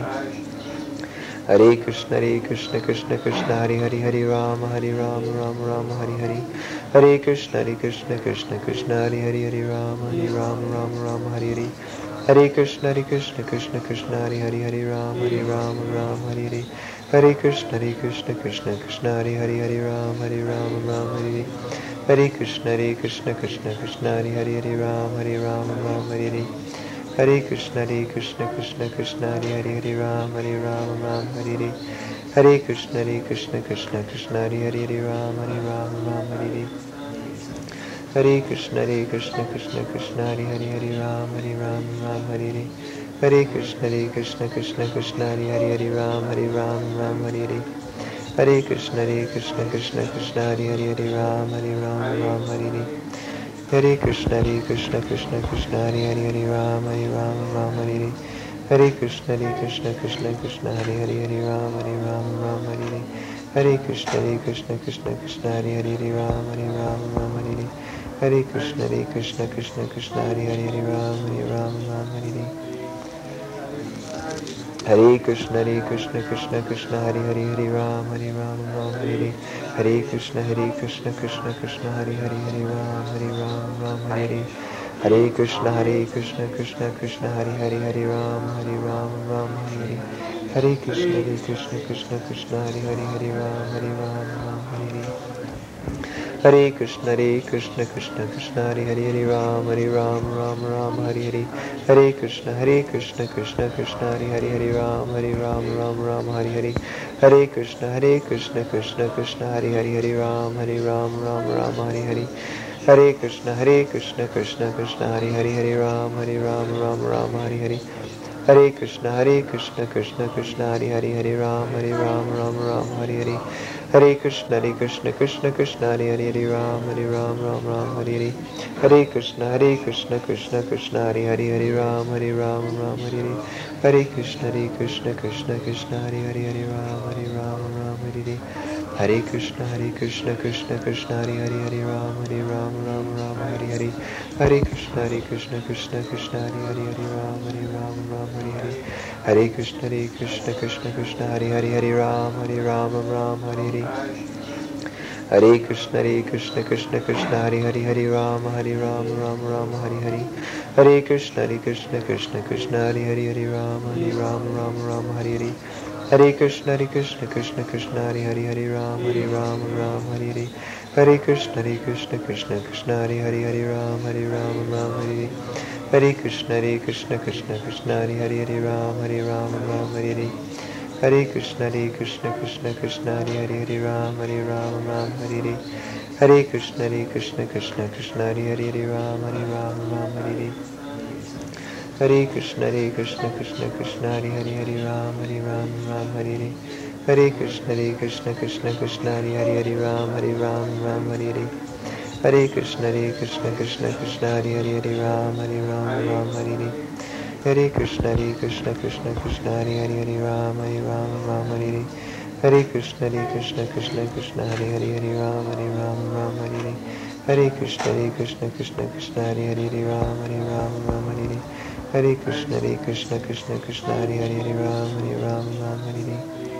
Hare Krishna, Hare Krishna, Krishna Krishna, Hare Hare, Hare Ram, Hare Ram, Ram Ram Hare Hare. Hare Krishna, Hare Krishna, Krishna Krishna, Hare Hare, Hare Ram, Hare Ram, Ram Ram Hare Hare. Hare Krishna, Hare Krishna, Krishna Krishna, Hare Hare, Hare Ram, Hare Ram, Ram Hare Hare. Hare Krishna, Hare Krishna, Krishna Krishna, Hare Hare, Hare Ram, Hare Ram, Ram Hare Hare. Hare Krishna, Hare Krishna, Krishna Krishna, Hare Hare, Hare Ram, Hare Ram, Ram Hare Hare. Hare Krishna, Hare Krishna, Krishna Krishna, Hare Hare, Hare Ram, Hare Ram, Ram Hare Hare. Hare Krishna, Hare Krishna, Krishna Krishna, Hare Hare, Hare Ram, Hare Ram, Ram Hare Hare. Hare Krishna, Hare Krishna, Krishna Krishna, Hare Hare, Hare Ram, Hare Ram, Ram Hare Hare. Hare Krishna, Hare Krishna, Krishna Krishna, Hare Hare, Hare Ram, Hare Ram, Ram Hare Hare. Hare Krishna, Hare Krishna, Krishna Krishna, Hare Hare, Hare Ram, Hare Ram, Ram Hare Hare. Hare Krishna, Hare Krishna, Krishna Krishna, Hare Hare, Hare Ram, Hare Ram, Ram Hare Hare. Hare Krishna, Hare Krishna, Krishna Krishna, Hare Hare, Hare Ram, Hare Ram, Ram Hare Hare. Hare Krishna, Hare Krishna, Krishna Krishna, Hare Hare, Hare Ram, Hare Ram, Ram Hare Hare. Hare Krishna, Hare Krishna, Krishna Krishna, Hare Hare, Hare Ram, Hare Ram, Ram Hare Hare. Hare Krishna, Hare Krishna, Krishna Krishna, Hare Hare, Hare Ram, Hare Ram, Ram Hare Hare. Hare Krishna, Hare Krishna, Krishna Krishna, Hare Hare, Hare Ram, Hare Ram, Ram Hare Hare. Hare Krishna, Hare Krishna, Krishna Krishna, Hare Hare, Hare Ram, Hare Ram, Ram Hare Hare. Hare Krishna, Hare Krishna, Krishna Krishna, Hare Hare, Hare Ram, Hare Ram, Ram Hare Hare. Hare Krishna, Hare Krishna, Krishna Krishna, Hare Hare, Hare Ram, Hare Ram, Ram Ram Hare Hare. Hare Krishna, Hare Krishna, Krishna Krishna, Hare Hare, Hare Ram, Hare Ram, Ram Ram Hare Hare. Hare Krishna, Hare Krishna, Krishna Krishna, Hare Hare, Hare Ram, Hare Ram, Ram Ram Hare Hare. Hare Krishna, Hare Krishna, Krishna Krishna, Hare Hare, Hare Ram, Hare Ram, Ram Ram Hare Hare. Hare Krishna, Hare Krishna, Krishna Krishna, Hare Hare, Hare Ram, Hare Ram, Ram Ram Hare Hare. Hare Krishna, Hare Krishna, Krishna Krishna, Hare Hare, Hare Ram, Hare Ram, Ram Ram Hare Hare. Hare Krishna, Hare Krishna, Krishna Krishna, Hare Hare, Hare Ram, Hare Ram, Ram Hare Hare. Hare Krishna, Hare Krishna, Krishna Krishna, Hare Hare, Hare Ram, Hare Ram, Ram Hare Hare. Hare Krishna, Hare Krishna, Krishna Krishna, Hare Hare, Hare Ram, Hare Ram, Ram Ram Hare Hare. Hare Krishna, Hare Krishna, Krishna Krishna, Hare Hare, Hare Ram, Hare Ram, Ram Hare Hare. Hare Krishna, Hare Krishna, Krishna Krishna, Hare Hare, Hare Ram, Hare Ram, Ram Hare Hare. Hare Krishna, Hare Krishna, Krishna Krishna, Hare Hare, Hare Ram, Hare Ram, Ram Ram Hare Hare. Hare Krishna, Hare Krishna, Krishna Krishna, Hare Hare, Hare Ram, Hare Ram, Ram Ram Hare Hare. Hare Krishna, Hare Krishna, Krishna Krishna, Hare Hare, Hare Ram, Hare Ram, Ram Hare Hare. Hare Krishna, Hare Krishna, Krishna Krishna, Hare Hare, Hare Ram, Hare Ram, Ram Hare Hare. Hare Krishna, Hare Krishna, Krishna Krishna, Hare Hare, Hare Ram, Hare Ram, Ram Hare Hare. Hare Krishna, Hare Krishna, Krishna Krishna, Hare Hare, Hare Ram, Hare Ram, Ram Hare Hare. Hare Krishna, Hare Krishna, Krishna Krishna, Hare Hare, Hare Ram, Hare Ram, Ram Hare Hare. Hare Krishna, Hare Krishna, Krishna Krishna, Hare Hare, Hare Ram, Hare Ram, Ram Hare Hare. Hare Krishna, Hare Krishna, Krishna Krishna, Hare Hare, Hare Ram, Hare Ram, Ram Hare Hare. Hare Krishna, Hare Krishna, Krishna Krishna, Hare Hare, Hare Ram, Hare Ram, Ram Hare Hare. Hare Krishna, Hare Krishna, Krishna Krishna, Hare Hare, Hare Ram, Hare Ram, Ram Hare Hare. Hare Krishna, Hare Krishna, Krishna Krishna, Hare Hare, Hare Ram, Hare Ram, Ram Hare Hare. Hare Krishna, Hare Krishna, Krishna Krishna, Hare Hare, Hare Ram, Hare Ram, Ram Hare Hare. Hare Krishna, Hare Krishna, Krishna Krishna, Hare Hare, Hare Ram, Hare Ram, Ram Hare Hare.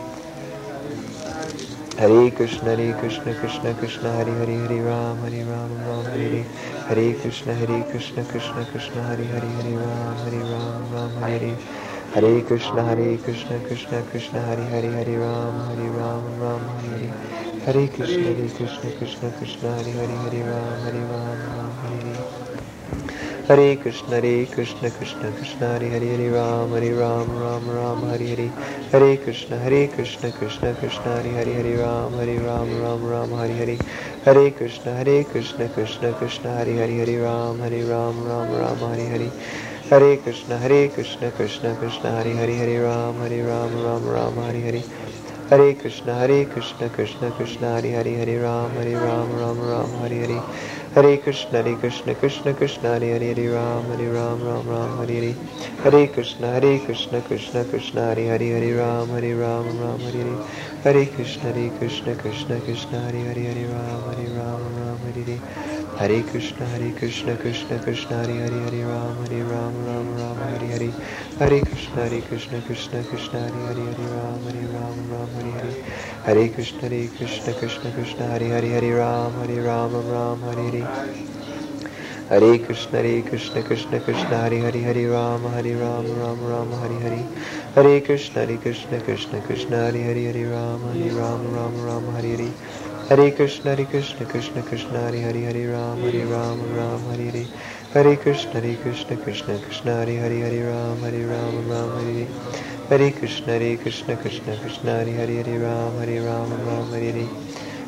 Hare Krishna, Hare Krishna, Krishna Krishna, Hare Hare, Hare Ram, Hare Ram, Ram Hare Hare. Hare Krishna, Hare Krishna, Krishna Krishna, Hare Hare, Hare Ram, Hare Ram, Ram Hare Hare. Hare Krishna, Hare Krishna, Krishna Krishna, Hare Hare, Hare Ram, Hare Ram, Ram Hare Hare. Hare Krishna, Hare Krishna, Krishna Krishna, Hare Hare, Hare Ram, Hare Ram, Ram Hare Hare. Hare Krishna, Hare Krishna, Krishna Krishna, Hare Hare, Hare Ram, Hare Ram, Ram Ram Hare Hare. Hare Krishna, Hare Krishna, Krishna Krishna, Hare Hare, Hare Ram, Hare Ram, Ram Ram Hare Hare. Hare Krishna, Hare Krishna, Krishna Krishna, Hare Hare, Hare Ram, Hare Ram, Ram Ram Hare Hare. Hare Krishna, Hare Krishna, Krishna Krishna, Hare Hare, Hare Ram, Hare Ram, Ram Ram Hare Hare. Hare Krishna, Hare Krishna, Krishna Krishna, Hare Hare, Hare Ram, Hare Ram, Ram Ram Hare Hare. Hare Krishna, Hare Krishna, Krishna Krishna, Hare Hare, Hare Ram, Hare Ram, Ram Ram Hare Hare. Hare Krishna, Hare Krishna, Krishna Krishna, Hare Hare, Hare Ram, Hare Ram, Ram Hare Hare. Hare Krishna, Hare Krishna, Krishna Krishna, Hare Hare, Hare Ram, Hare Ram, Ram Hare Hare. Hare Krishna, Hare Krishna, Krishna Krishna, Hare Hare, Hare Ram, Hare Ram, Ram Ram Hare Hare. Hare Krishna, Hare Krishna, Krishna Krishna, Hare Hare, Hare Ram, Hare Ram, Ram Hare Hare. Hare Krishna, Hare Krishna, Krishna Krishna, Hare Hare, Hare Ram, Hare Ram, Ram Hare Hare. Hare Krishna, Hare Krishna, Krishna Krishna, Hare Hare, Hare Ram, Hare Ram, Ram Ram Hare Hare. Hare Krishna, Hare Krishna, Krishna Krishna, Hare Hare, Hare Ram, Hare Ram, Ram Ram Hare Hare. Hare Krishna, Hare Krishna, Krishna Krishna, Hare Hare, Hare Ram, Hare Ram, Ram Hare Hare. Hare Krishna, Hare Krishna, Krishna Krishna, Hare Hare, Hare Ram, Hare Ram, Ram Hare Hare. Hare Krishna, Hare Krishna, Krishna Krishna, Hare Hare, Hare Ram, Hare Ram, Ram Hare Hare.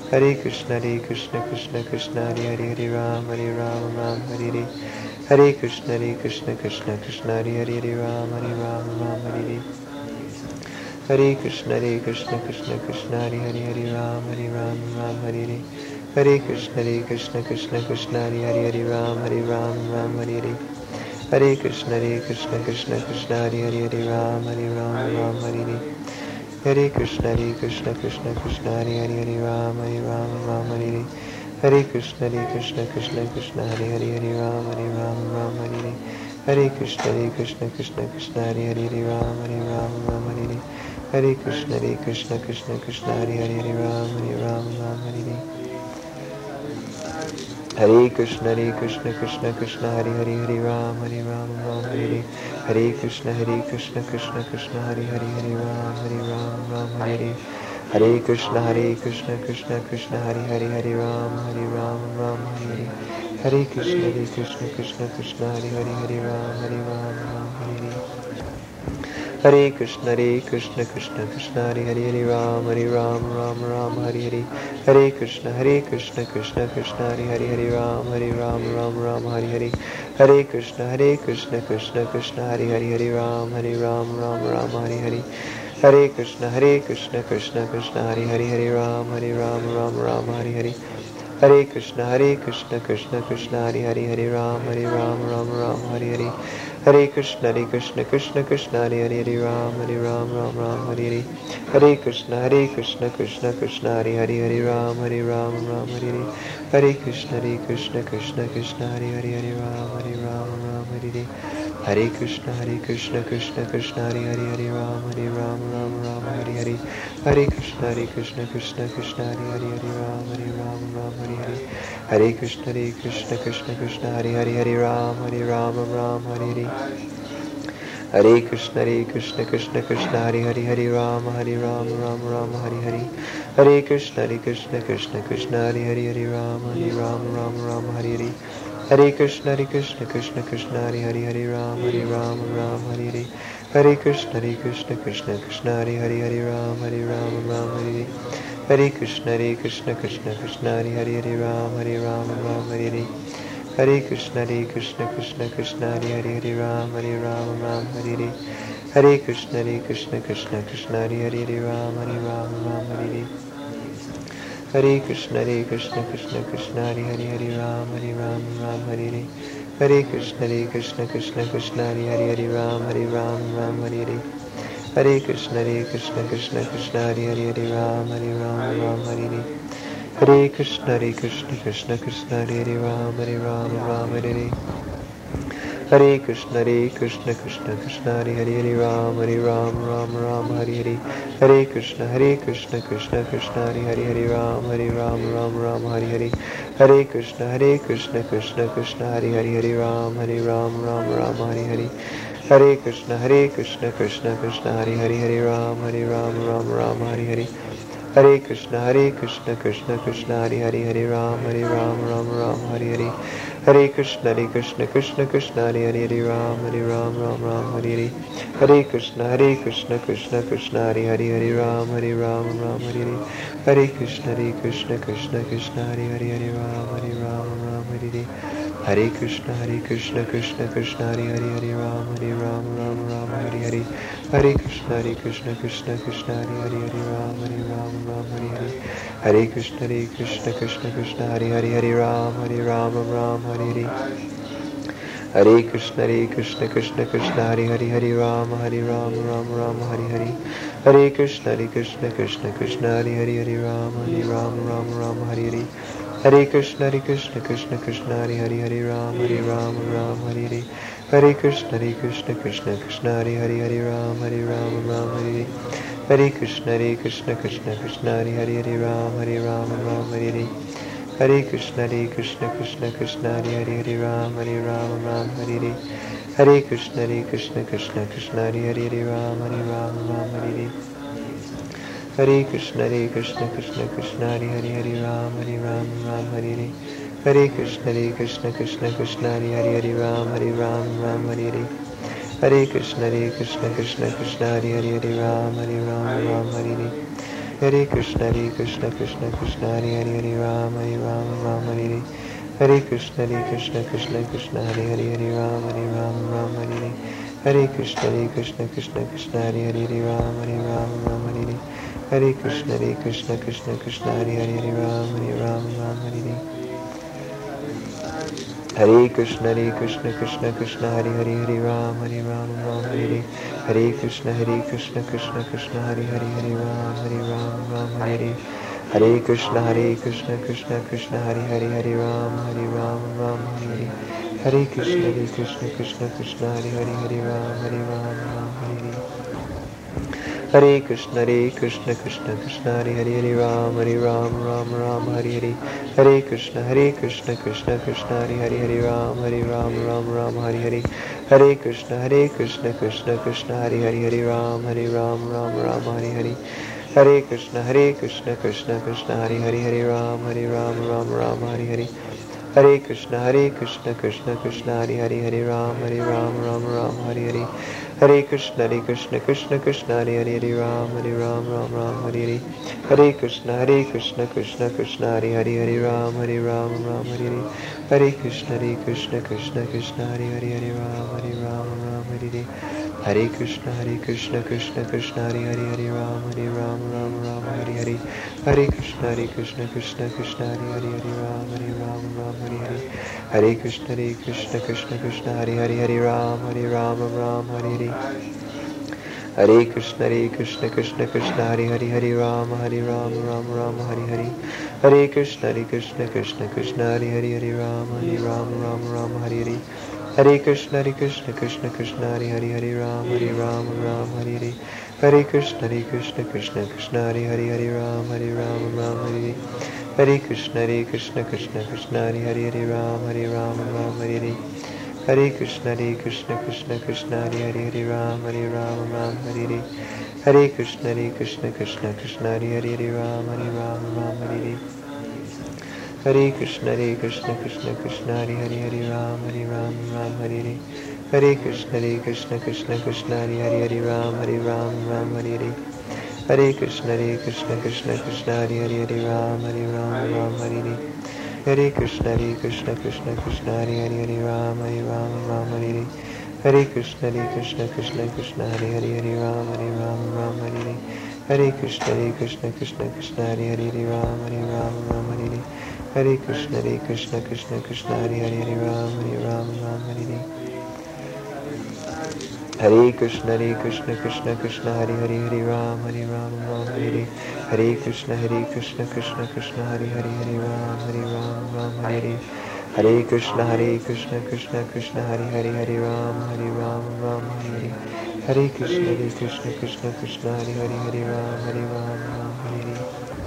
Hare Krishna, Hare Krishna, Krishna Krishna, Hare Hare, Hare Ram, Hare Ram, Ram Hare Hare. Hare Krishna, Hare Krishna, Krishna Krishna, Hare Hare, Hare Ram, Hare Ram, Ram Hare Hare. Hare Krishna, Hare Krishna, Krishna Krishna, Hare Hare, Hare Ram, Hare Ram, Ram Hare Hare. Hare Krishna, Hare Krishna, Krishna Krishna, Hare Hare, Hare Ram, Hare Ram, Ram Hare Hare. Hare Krishna, Hare Krishna, Krishna Krishna, Hare Hare, Hare Ram, Hare Ram, Ram Hare Hare. Hare Krishna, Hare Krishna, Krishna Krishna, Hare Hare, Hare Ram, Hare Ram, Ram Hare Hare. Hare Krishna, Hare Krishna, Krishna Krishna, Hare Hare, Hare Ram, Hare Ram, Ram Hare Hare. Hare Krishna, Hare Krishna, Krishna Krishna, Hare Hare, Hare Ram, Hare Ram, Ram Hare Hare. Hare Krishna, Hare Krishna, Krishna Krishna, Hare Hare, Hare Ram, Hare Ram, Ram Hare Hare. Hare Krishna, Hare Krishna, Krishna Krishna, Hare Hare, Hare Ram, Hare Ram, Ram Hare Hare. Hare Krishna, Hare Krishna, Krishna Krishna, Hare Hare, Hare Ram, Hare Ram, Ram Hare Hare. Hare Krishna, Hare Krishna, Krishna Krishna, Hare Hare, Hare Ram, Hare Ram, Ram Hare Hare. Hare Krishna, Hare Krishna, Krishna Krishna, Hare Hare, Hare Ram, Hare Ram, Ram Hare Hare. Hare Krishna, Hare Krishna, Krishna Krishna, Hare Hare, Hare Ram, Hare Ram, Ram Ram Hare Hare. Hare Krishna, Hare Krishna, Krishna Krishna, Hare Hare, Hare Ram, Hare Ram, Ram Ram Hare Hare. Hare Krishna, Hare Krishna, Krishna Krishna, Hare Hare, Hare Ram, Hare Ram, Ram Ram Hare Hare. Hare Krishna, Hare Krishna, Krishna Krishna, Hare Hare, Hare Ram, Hare Ram, Ram Ram Hare Hare. Hare Krishna, Hare Krishna, Krishna Krishna, Hare Hare, Hare Ram, Hare Ram, Ram Ram Hare Hare. Hare Krishna, Hare Krishna, Krishna Krishna, Hare Hare, Hare Ram, Hare Ram, Ram Ram Hare Hare. Hare Krishna, Hare Krishna, Krishna Krishna, Hare Hare, Hare Ram, Hare Ram, Ram Hare Hare. Hare Krishna, Hare Krishna, Krishna Krishna, Hare Hare, Hare Ram, Hare Ram, Ram Hare Hare. Hare Krishna, Hare Krishna, Krishna Krishna, Hare Hare, Hare Ram, Hare Ram, Ram Ram Hare Hare. Hare Krishna, Hare Krishna, Krishna Krishna, Hare Hare, Hare Ram, Hare Ram, Ram Hare Hare. Hare Krishna, Hare Krishna, Krishna Krishna, Hare Hare, Hare Ram, Hare Ram, Ram Hare Hare. Hare Krishna, Hare Krishna, Krishna Krishna, Hare Hare, Hare Ram, Hare Ram, Ram Ram Hare Hare. Hare Krishna, Hare Krishna, Krishna Krishna, Hare Hare, Hare Ram, Hare Ram, Ram Ram Hare Hare. Hare Krishna, Hare Krishna, Krishna Krishna, Hare Hare, Hare Ram, Hare Ram, Ram Hare Hare. Hare Krishna, Hare Krishna, Krishna Krishna, Hare Hare, Hare Ram, Hare Ram, Ram Hare Hare. Hare Krishna, Hare Krishna, Krishna Krishna, Hare Hare, Hare Ram, Hare Ram, Ram Hare Hare. Hare Krishna, Hare Krishna, Krishna Krishna, Hare Hare, Hare Ram, Hare Ram, Ram Hare Hare. Hare Krishna, Hare Krishna, Krishna Krishna, Hare Hare, Hare Ram, Hare Ram, Ram Hare Hare. Hare Krishna, Hare Krishna, Krishna Krishna, Hare Hare, Hare Ram, Hare Ram, Ram Hare Hare. Hare Krishna, Hare Krishna, Krishna Krishna, Hare Hare, Hare Ram, Hare Ram, Ram Hare Hare. Hare Krishna, Hare Krishna, Krishna Krishna, Hare Hare, Hare Ram, Hare Ram, Ram Hare Hare. Hare Krishna, Hare Krishna, Krishna Krishna, Hare Hare Ram, Hare Ram, Ram Hare Hare. Hare Krishna, Hare Krishna, Krishna Krishna, Hare Hare, Hare Ram, Hare Ram, Ram Ram Hare Hare. Hare Krishna, Hare Krishna, Krishna Krishna, Hare Hare, Hare Ram, Hare Ram, Ram Ram Hare Hare. Hare Krishna, Hare Krishna, Krishna Krishna, Hare Hare, Hare Ram, Hare Ram, Ram Ram Hare Hare. Hare Krishna, Hare Krishna, Krishna Krishna, Hare Hare, Hare Ram, Hare Ram, Ram Ram Hare Hare. Hare Krishna, Hare Krishna, Krishna Krishna, Hare Hare, Hare Ram, Hare Ram, Ram Ram Hare Hare. Hare Krishna, Hare Krishna, Krishna Krishna, Hare Hare, Hare Ram, Hare Ram, Ram Ram Hare Hare. Hare Krishna, Hare Krishna, Krishna Krishna, Hare Hare, Hare Ram, Hare Ram, Ram Hare Hare. Hare Krishna, Hare Krishna, Krishna Krishna, Hare Hare, Hare Ram, Hare Ram, Ram Hare Hare. Hare Krishna, Hare Krishna, Krishna Krishna, Hare Hare, Hare Ram, Hare Ram, Ram Ram Hare Hare. Hare Krishna, Hare Krishna, Krishna Krishna, Hare Hare, Hare Ram, Hare Ram, Ram Hare Hare. Hare Krishna, Hare Krishna, Krishna Krishna, Hare Hare, Hare Ram, Hare Ram, Ram Hare Hare. Hare Krishna, Hare Krishna, Krishna Krishna, Hare Hare, Hare Ram, Hare Ram, Ram Ram Hare Hare. Hare Krishna, Hare Krishna, Krishna Krishna, Hare Hare, Hare Ram, Hare Ram, Ram Ram Hare Hare. Hare Krishna, Hare Krishna, Krishna Krishna, Hare Hare, Hare Ram, Hare Ram, Ram Hare Hare. Hare Krishna, Hare Krishna, Krishna Krishna, Hare Hare, Hare Ram, Hare Ram, Ram Hare Hare. Hare Krishna, Hare Krishna, Krishna Krishna, Hare Hare, Hare Ram, Hare Ram, Ram Hare Hare. Hare Krishna, Hare Krishna, Krishna Krishna, Hare Hare, Hare Ram, Hare Ram, Ram Hare Hare. Hare Krishna, Hare Krishna, Krishna Krishna, Hare Hare, Hare Ram, Hare Ram, Ram Hare Hare. Hare Krishna, Hare Krishna, Krishna Krishna, Hare Hare, Hare Ram, Hare Ram, Ram Hare Hare. Hare Krishna, Hare Krishna, Krishna Krishna, Hare Hare, Hare Ram, Hare Ram, Ram Hare Hare. Hare Krishna, Hare Krishna, Krishna Krishna, Hare Hare, Hare Ram, Hare Ram, Ram Hare Hare. Hare Krishna, Hare Krishna, Krishna Krishna, Hare Hare, Hare Ram, Hare Ram, Ram Hare Hare. Hare Krishna, Hare Krishna, Krishna Krishna, Hare Hare, Hare Ram, Hare Ram, Ram Hare Hare. Hare Krishna, Hare Krishna, Krishna Krishna, Hare Hare, Hare Ram, Hare Ram, Ram Hare Hare. Hare Krishna, Hare Krishna, Krishna Krishna, Hare Hare, Hare Ram, Hare Ram, Ram Hare Hare. Hare Krishna, Hare Krishna, Krishna Krishna, Hare Hare, Hare Ram, Hare Ram, Ram Hare Hare. Hare Krishna, Hare Krishna, Krishna Krishna, Hare Hare, Hare Ram, Hare Ram, Ram Hare Hare. Hare Krishna, Hare Krishna, Krishna Krishna, Hare Hare, Hare Ram, Hare Ram, Ram Hare Hare. Hare Krishna, Hare Krishna, Krishna Krishna, Hare Hare, Hare Ram, Hare Ram, Ram Hare Hare. Hare Krishna, Hare Krishna, Krishna Krishna, Hare Hare, Hare Ram, Hare Ram, Ram Ram Hare Hare. Hare Krishna, Hare Krishna, Krishna Krishna, Hare Hare, Hare Ram, Hare Ram, Ram Ram Hare Hare. Hare Krishna, Hare Krishna, Krishna Krishna, Hare Hare, Hare Ram, Hare Ram, Ram Ram Hare Hare. Hare Krishna, Hare Krishna, Krishna Krishna, Hare Hare, Hare Ram, Hare Ram, Ram Ram Hare Hare. Hare Krishna, Hare Krishna, Krishna Krishna, Hare Hare, Hare Ram, Hare Ram, Ram Ram Hare Hare. Hare Krishna, Hare Krishna, Krishna Krishna, Hare Hare, Hare Ram, Hare Ram, Ram Ram Hare Hare. Hare Krishna, Hare Krishna, Krishna Krishna, Hare Hare, Hare Ram, Hare Ram, Ram Hare Hare. Hare Krishna, Hare Krishna, Krishna Krishna, Hare Hare, Hare Ram, Hare Ram, Ram Hare Hare. Hare Krishna, Hare Krishna, Krishna Krishna, Hare Hare, Hare Ram, Hare Ram, Ram Ram Hare Hare. Hare Krishna, Hare Krishna, Krishna Krishna, Hare Hare, Hare Ram, Hare Ram, Ram Hare Hare. Hare Krishna, Hare Krishna, Krishna Krishna, Hare Hare, Hare Ram, Hare Ram, Ram Hare Hare. Hare Krishna, Hare Krishna, Krishna Krishna, Hare Hare, Hare Ram, Hare Ram, Ram Ram Hare Hare. Hare Krishna, Hare Krishna, Krishna Krishna, Hare Hare, Hare Ram, Hare Ram, Ram Ram Hare Hare. Hare Krishna, Hare Krishna, Krishna Krishna, Hare Hare, Hare Ram, Hare Ram, Ram Hare Hare. Hare Krishna, Hare Krishna, Krishna Krishna, Hare Hare, Hare Ram, Hare Ram, Ram Hare Hare. Hare Krishna, Hare Krishna, Krishna Krishna, Hare Hare, Hare Ram, Hare Ram, Ram Hare Hare. Hare Krishna, Hare Krishna, Krishna Krishna, Hare Hare, Hare Ram, Hare Ram, Ram Hare Hare. Hare Krishna, Hare Krishna, Krishna Krishna, Hare Hare, Hare Ram, Hare Ram, Ram Hare Hare. Hare Krishna, Hare Krishna, Krishna Krishna, Hare Hare, Hare Ram, Hare Ram, Ram Hare Hare. Hare Krishna, Hare Krishna, Krishna Krishna, Hare Hare, Hare Ram, Hare Ram, Ram Hare Hare. Hare Krishna, Hare Krishna, Krishna Krishna, Hare Hare, Hare Ram, Hare Ram, Ram Hare Hare. Hare Krishna, Hare Krishna, Krishna Krishna, Hare Hare, Hare Ram, Hare Ram, Ram Hare Hare. Hare Krishna, Hare Krishna, Krishna Krishna, Hare Hare, Hare Ram, Hare Ram, Ram Hare Hare. Hare Krishna, Hare Krishna, Krishna Krishna, Hare Hare, Hare Ram, Hare Ram, Ram Hare Hare. Hare Krishna, Hare Krishna, Krishna Krishna, Hare Hare, Hare Ram, Hare Ram, Ram Hare Hare. Hare Krishna, Hare Krishna, Krishna Krishna, Hare Hare, Hare Ram, Hare Ram, Ram Hare Hare. Hare Krishna, Hare Krishna, Krishna Krishna, Hare Hare, Hare Ram, Hare Ram, Ram Hare Hare. Hare Krishna, Hare Krishna, Krishna Krishna, Hare Hare, Hare Ram, Hare Ram, Ram Hare Hare. Hare Krishna, Hare Krishna, Krishna Krishna, Hare Hare, Hare Ram, Hare Ram, Ram Hare Hare.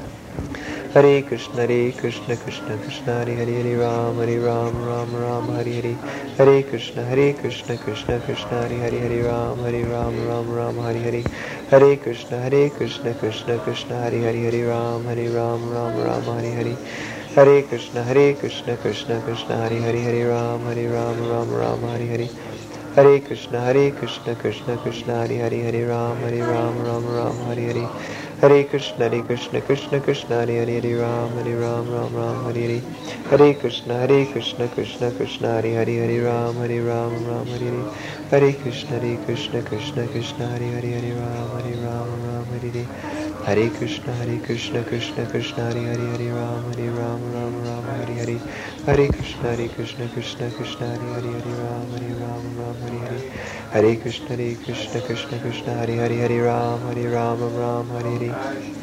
Hare Krishna, Hare Krishna, Krishna Krishna, Hare Hare, Hare Ram, Hare Ram, Ram Ram Hare Hare. Hare Krishna, Hare Krishna, Krishna Krishna, Hare Hare, Hare Ram, Hare Ram, Ram Ram Hare Hare. Hare Krishna, Hare Krishna, Krishna Krishna, Hare Hare, Hare Ram, Hare Ram, Ram Ram Hare Hare. Hare Krishna, Hare Krishna, Krishna Krishna, Hare Hare, Hare Ram, Hare Ram, Ram Ram Hare Hare. Hare Krishna, Hare Krishna, Krishna Krishna, Hare Hare, Hare Ram, Hare Ram, Ram Ram Hare Hare. Hare Krishna, Hare Krishna, Krishna Krishna, Hare Hare, Hare Ram, Hare Ram, Ram Ram Hare Hare. Hare Krishna, Hare Krishna, Krishna Krishna, Hare Hare, Hare Ram, Hare Ram, Ram Hare Hare. Hare Krishna, Hare Krishna, Krishna Krishna, Hare Hare, Hare Ram, Hare Ram, Ram Hare Hare. Hare Krishna, Hare Krishna, Krishna Krishna, Hare Hare, Hare Ram, Hare Ram, Ram Ram Hare Hare. Hare Krishna, Hare Krishna, Krishna Krishna, Hare Hare, Hare Ram, Hare Ram, Ram Hare Hare. Hare Krishna, Hare Krishna, Krishna Krishna, Hare Hare, Hare Ram, Hare Ram, Ram Hare Hare.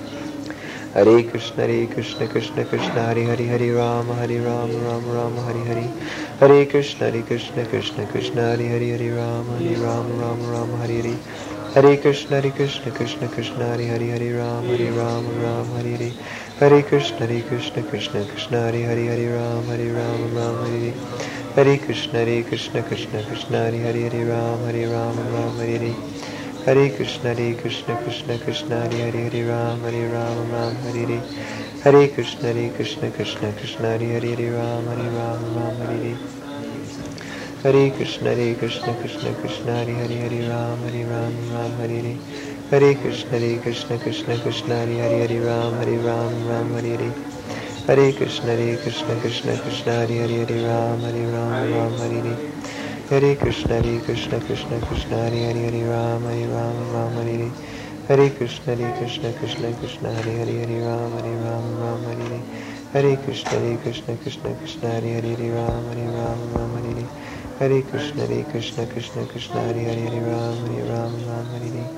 Hare Krishna, Hare Krishna, Krishna Krishna, Hare Hare, Hare Ram, Hare Ram, Ram Ram Hare Hare. Hare Krishna, Hare Krishna, Krishna Krishna, Hare Hare, Hare Ram, Hare Ram, Ram Ram Hare Hare. Hare Krishna, Hare Krishna, Krishna Krishna, Hare Hare, Hare Ram, Hare Ram, Ram Hare Hare. Hare Krishna, Hare Krishna, Krishna Krishna, Hare Hare, Hare Ram, Hare Ram, Ram Hare Hare. Hare Krishna, Hare Krishna, Krishna Krishna, Hare Hare, Hare Ram, Hare Ram, Ram Hare Hare. Hare Krishna, Hare Krishna, Krishna Krishna, Hare Hare, Hare Ram, Hare Ram, Ram Hare Hare. Hare Krishna, Hare Krishna, Krishna Krishna, Hare Hare, Hare Ram, Hare Ram, Ram Hare Hare. Hare Krishna, Hare Krishna, Krishna Krishna, Hare Hare, Hare Ram, Hare Ram, Ram Hare Hare. Hare Krishna, Hare Krishna, Krishna Krishna, Hare Hare, Hare Ram, Hare Ram, Ram Hare Hare. Hare Krishna, Hare Krishna, Krishna Krishna, Hare Hare, Hare Ram, Hare Ram, Ram Hare Hare. Hare Krishna, Hare Krishna, Krishna Krishna, Hare Hare, Hare Ram, Hare Ram, Ram Hare Hare. Hare Krishna, Hare Krishna, Krishna Krishna, Hare Hare, Hare Ram, Hare Ram, Ram Hare Hare. Hare Krishna, Hare Krishna, Krishna Krishna, Hare Hare, Hare Ram, Hare Ram, Ram Hare Hare. Hare Krishna, Hare Krishna, Krishna Krishna, Hare Hare, Hare Ram, Hare Ram, Ram Hare Hare.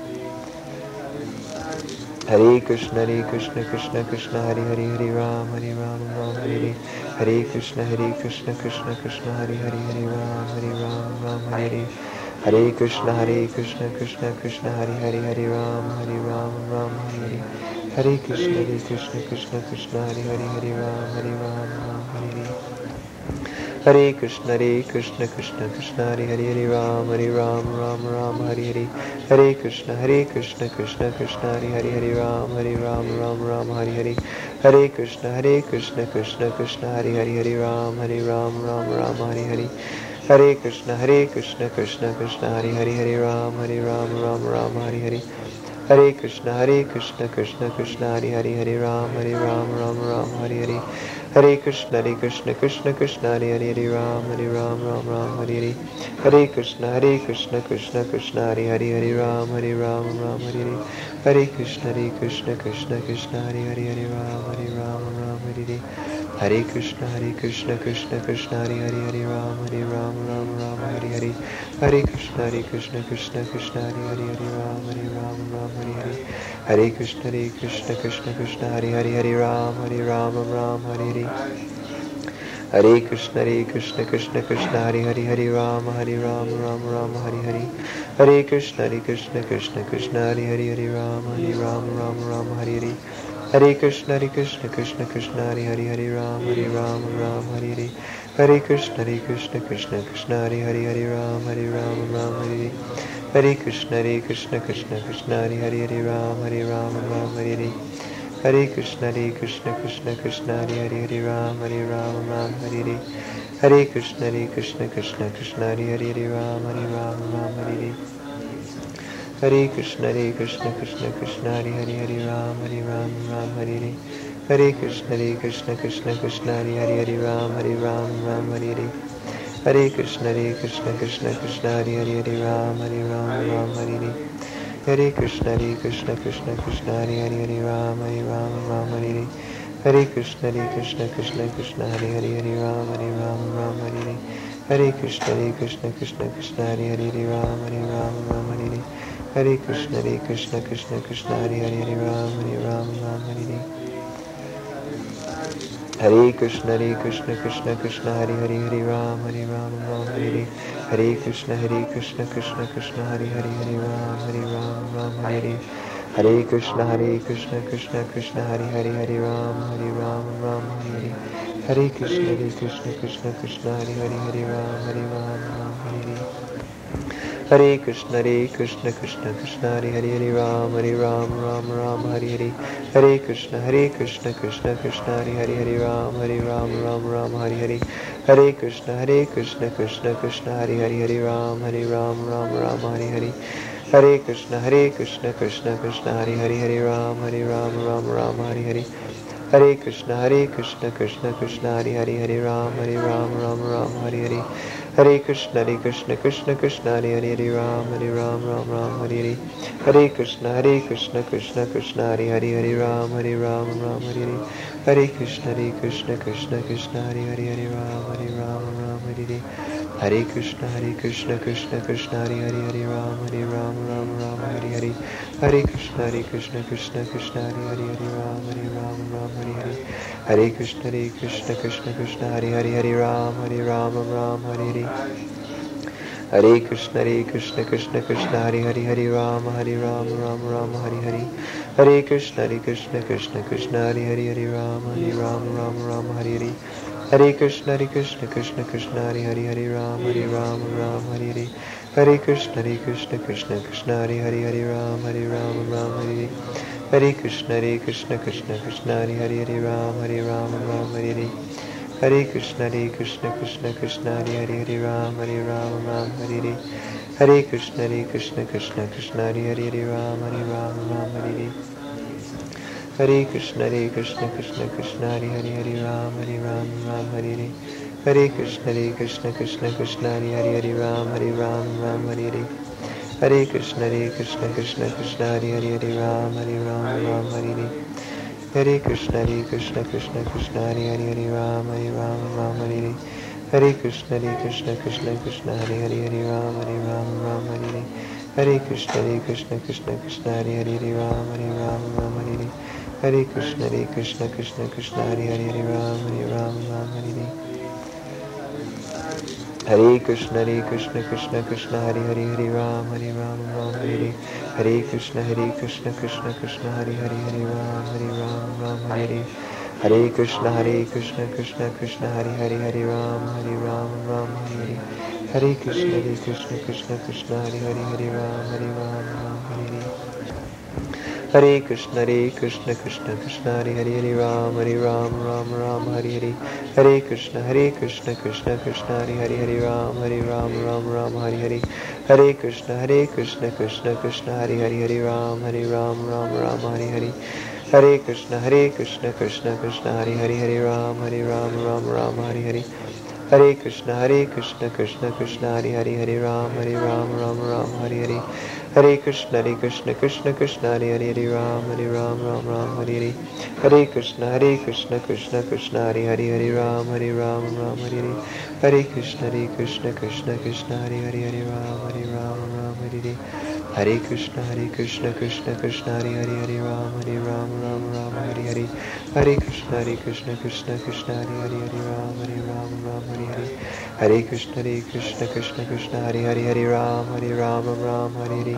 Hare Krishna, Hare Krishna, Krishna Krishna, Hare Hare, Hare Ram, Hare Ram, Ram Hare Hare. Hare Krishna, Hare Krishna, Krishna Krishna, Hare Hare, Hare Ram, Hare Ram, Ram Hare Hare. Hare Krishna, Hare Krishna, Krishna Krishna, Hare Hare, Hare Ram, Hare Ram, Ram Hare Hare. Hare Krishna, Hare Krishna, Krishna Krishna, Hare Hare, Hare Ram, Hare Ram, Ram Hare Hare. Hare Krishna, Hare Krishna, Krishna Krishna, Hare Hare, Hare Ram, Hare Ram, Ram Ram Hare Hare. Hare Krishna, Hare Krishna, Krishna Krishna, Hare Hare, Hare Ram, Hare Ram, Ram Ram Hare Hare. Hare Krishna, Hare Krishna, Krishna Krishna, Hare Hare, Hare Ram, Hare Ram, Ram Ram Hare Hare. Hare Krishna, Hare Krishna, Krishna Krishna, Hare Hare, Hare Ram, Hare Ram, Ram Ram Hare Hare. Hare Krishna, Hare Krishna, Krishna Krishna, Hare Hare, Hare Ram, Hare Ram, Ram Ram Hare Hare. Hare Krishna, Hare Krishna, Krishna Krishna, Hare Hare, Hare Ram, Hare Ram, Ram Ram Hare Hare. Hare Krishna, Hare Krishna, Krishna Krishna, Hare Hare, Hare Ram, Hare Ram, Ram Hare Hare. Hare Krishna, Hare Krishna, Krishna Krishna, Hare Hare, Hare Ram, Hare Ram, Ram Hare Hare. Hare Krishna, Hare Krishna, Krishna Krishna, Hare Hare, Hare Ram, Hare Ram, Ram Ram Hare Hare. Hare Krishna, Hare Krishna, Krishna Krishna, Hare Hare, Hare Ram, Hare Ram, Ram Hare Hare. Hare Krishna, Hare Krishna, Krishna Krishna, Hare Hare, Hare Ram, Hare Ram, Ram Hare Hare. Hare Krishna, Hare Krishna, Krishna Krishna, Hare Hare, Hare Ram, Hare Ram, Ram Ram Hare Hare. Hare Krishna, Hare Krishna, Krishna Krishna, Hare Hare, Hare Ram, Hare Ram, Ram Ram Hare Hare. Hare Krishna, Hare Krishna, Krishna Krishna, Hare Hare, Hare Ram, Hare Ram, Ram Hare Hare. Hare Krishna, Hare Krishna, Krishna Krishna, Hare Hare, Hare Ram, Hare Ram, Ram Hare Hare. Hare Krishna, Hare Krishna, Krishna Krishna, Hare Hare, Hare Ram, Hare Ram, Ram Hare Hare. Hare Krishna, Hare Krishna, Krishna Krishna, Hare Hare, Hare Ram, Hare Ram, Ram Hare Hare. Hare Krishna, Hare Krishna, Krishna Krishna, Hare Hare, Hare Ram, Hare Ram, Ram Hare Hare. Hare Krishna, Hare Krishna, Krishna Krishna, Hare Hare, Hare Ram, Hare Ram, Ram Hare Hare. Hare Krishna, Hare Krishna, Krishna Krishna, Hare Hare, Hare Ram, Hare Ram, Ram Hare Hare. Hare Krishna, Hare Krishna, Krishna Krishna, Hare Hare, Hare Ram, Hare Ram, Ram Hare Hare. Hare Krishna, Hare Krishna, Krishna Krishna, Hare Hare, Hare Ram, Hare Ram, Ram Hare Hare. Hare Krishna, Hare Krishna, Krishna Krishna, Hare Hare, Hare Ram, Hare Ram, Ram Hare Hare. Hare Krishna, Hare Krishna, Krishna Krishna, Hare Hare, Hare Ram, Hare Ram, Ram Hare Hare. Hare Krishna, Hare Krishna, Krishna Krishna, Hare Hare, Hare Ram, Hare Ram, Ram Hare Hare. Hare Krishna, Hare Krishna, Krishna Krishna, Hare Hare, Hare Ram, Hare Ram, Ram Hare Hare. Hare Krishna, Hare Krishna, Krishna Krishna, Hare Hare, Hare Ram, Hare Ram, Ram Hare Hare. Hare Krishna, Hare Krishna, Krishna Krishna, Hare Hare, Hare Ram, Hare Ram, Ram Hare Hare. Hare Krishna, Hare Krishna, Krishna Krishna, Hare Hare, Hare Ram, Hare Ram, Ram Hare Hare. Hare Krishna, Hare Krishna, Krishna Krishna, Hare Hare, Hare Ram, Hare Ram, Ram Ram Hare Hare. Hare Krishna, Hare Krishna, Krishna Krishna, Hare Hare, Hare Ram, Hare Ram, Ram Ram Hare Hare. Hare Krishna, Hare Krishna, Krishna Krishna, Hare Hare, Hare Ram, Hare Ram, Ram Ram Hare Hare. Hare Krishna, Hare Krishna, Krishna Krishna, Hare Hare, Hare Ram, Hare Ram, Ram Ram Hare Hare. Hare Krishna, Hare Krishna, Krishna Krishna, Hare Hare, Hare Ram, Hare Ram, Ram Ram Hare Hare. Hare Krishna, Hare Krishna, Krishna Krishna, Hare Hare, Hare Ram, Hare Ram, Ram Ram Hare Hare. Hare Krishna, Hare Krishna, Krishna Krishna, Hare Hare, Hare Ram, Hare Ram, Ram Hare Hare. Hare Krishna, Hare Krishna, Krishna Krishna, Hare Hare, Hare Ram, Hare Ram, Ram Hare Hare. Hare Krishna, Hare Krishna, Krishna Krishna, Hare Hare, Hare Ram, Hare Ram, Ram Ram Hare Hare. Hare Krishna, Hare Krishna, Krishna Krishna, Hare Hare, Hare Ram, Hare Ram, Ram Hare Hare. Hare Krishna, Hare Krishna, Krishna Krishna, Hare Hare, Hare Ram, Hare Ram, Ram Hare Hare. Hare Krishna, Hare Krishna, Krishna Krishna, Hare Hare, Hare Ram, Hare Ram, Ram Ram Hare Hare. Hare Krishna, Hare Krishna, Krishna Krishna, Hare Hare, Hare Ram, Hare Ram, Ram Ram Hare Hare. Hare Krishna, Hare Krishna, Krishna Krishna, Hare Hare, Hare Ram, Hare Ram, Ram Hare Hare. Hare Krishna, Hare Krishna, Krishna Krishna, Hare Hare, Hare Ram, Hare Ram, Ram Hare Hare. Hare Krishna, Hare Krishna, Krishna Krishna, Hare Hare, Hare Ram, Hare Ram, Ram Hare Hare. Hare Krishna, Hare Krishna, Krishna Krishna, Hare Hare, Hare Ram, Hare Ram, Ram Hare Hare. Hare Krishna, Hare Krishna, Krishna Krishna, Hare Hare, Hare Ram, Hare Ram, Ram Hare Hare. Hare Krishna, Hare Krishna, Krishna Krishna, Hare Hare, Hare Ram, Hare Ram, Ram Hare Hare. Hare Krishna, Hare Krishna, Krishna Krishna, Hare Hare, Hare Ram, Hare Ram, Ram Hare Hare. Hare Krishna, Hare Krishna, Krishna Krishna, Hare Hare, Hare Ram, Hare Ram, Ram Hare Hare. Hare Krishna, Hare Krishna, Krishna Krishna, Hare Hare, Hare Ram, Hare Ram, Ram Hare Hare. Hare Krishna, Hare Krishna, Krishna Krishna, Hare Hare, Hare Ram, Hare Ram, Ram Hare Hare. Hare Krishna, Hare Krishna, Krishna Krishna, Hare Hare, Hare Ram, Hare Ram, Ram Hare Hare. Hare Krishna, Hare Krishna, Krishna Krishna, Hare Hare, Hare Ram, Hare Ram, Ram Hare Hare. Hare Krishna, Hare Krishna, Krishna Krishna, Hare Hare, Hare Ram, Hare Ram, Ram Hare Hare. Hare Krishna, Hare Krishna, Krishna Krishna, Hare Hare, Hare Ram, Hare Ram, Ram Hare Hare. Hare Krishna, Hare Krishna, Krishna Krishna, Hare Hare, Hare Ram, Hare Ram, Ram Hare Hare. Hare Krishna, Hare Krishna, Krishna Krishna, Hare Hare, Hare Ram, Hare Ram, Ram Hare Hare. Hare Krishna, Hare Krishna, Krishna Krishna, Hare Hare, Hare Ram, Hare Ram, Ram Ram Hare Hare. Hare Krishna, Hare Krishna, Krishna Krishna, Hare Hare, Hare Ram, Hare Ram, Ram Ram Hare Hare. Hare Krishna, Hare Krishna, Krishna Krishna, Hare Hare, Hare Ram, Hare Ram, Ram Ram Hare Hare. Hare Krishna, Hare Krishna, Krishna Krishna, Hare Hare, Hare Ram, Hare Ram, Ram Ram Hare Hare. Hare Krishna, Hare Krishna, Krishna Krishna, Hare Hare, Hare Ram, Hare Ram, Ram Ram Hare Hare. Hare Krishna, Hare Krishna, Krishna Krishna, Hare Hare, Hare Ram, Hare Ram, Ram Ram Hare Hare. Hare Krishna, Hare Krishna, Krishna Krishna, Hare Hare, Hare Ram, Hare Ram, Ram Hare Hare. Hare Krishna, Hare Krishna, Krishna Krishna, Hare Hare, Hare Ram, Hare Ram, Ram Hare Hare. Hare Krishna, Hare Krishna, Krishna Krishna, Hare Hare, Hare Ram, Hare Ram, Ram Ram Hare Hare. Hare Krishna, Hare Krishna, Krishna Krishna, Hare Hare, Hare Ram, Hare Ram, Ram Hare Hare. Hare Krishna, Hare Krishna, Krishna Krishna, Hare Hare, Hare Ram, Hare Ram, Ram Hare Hare.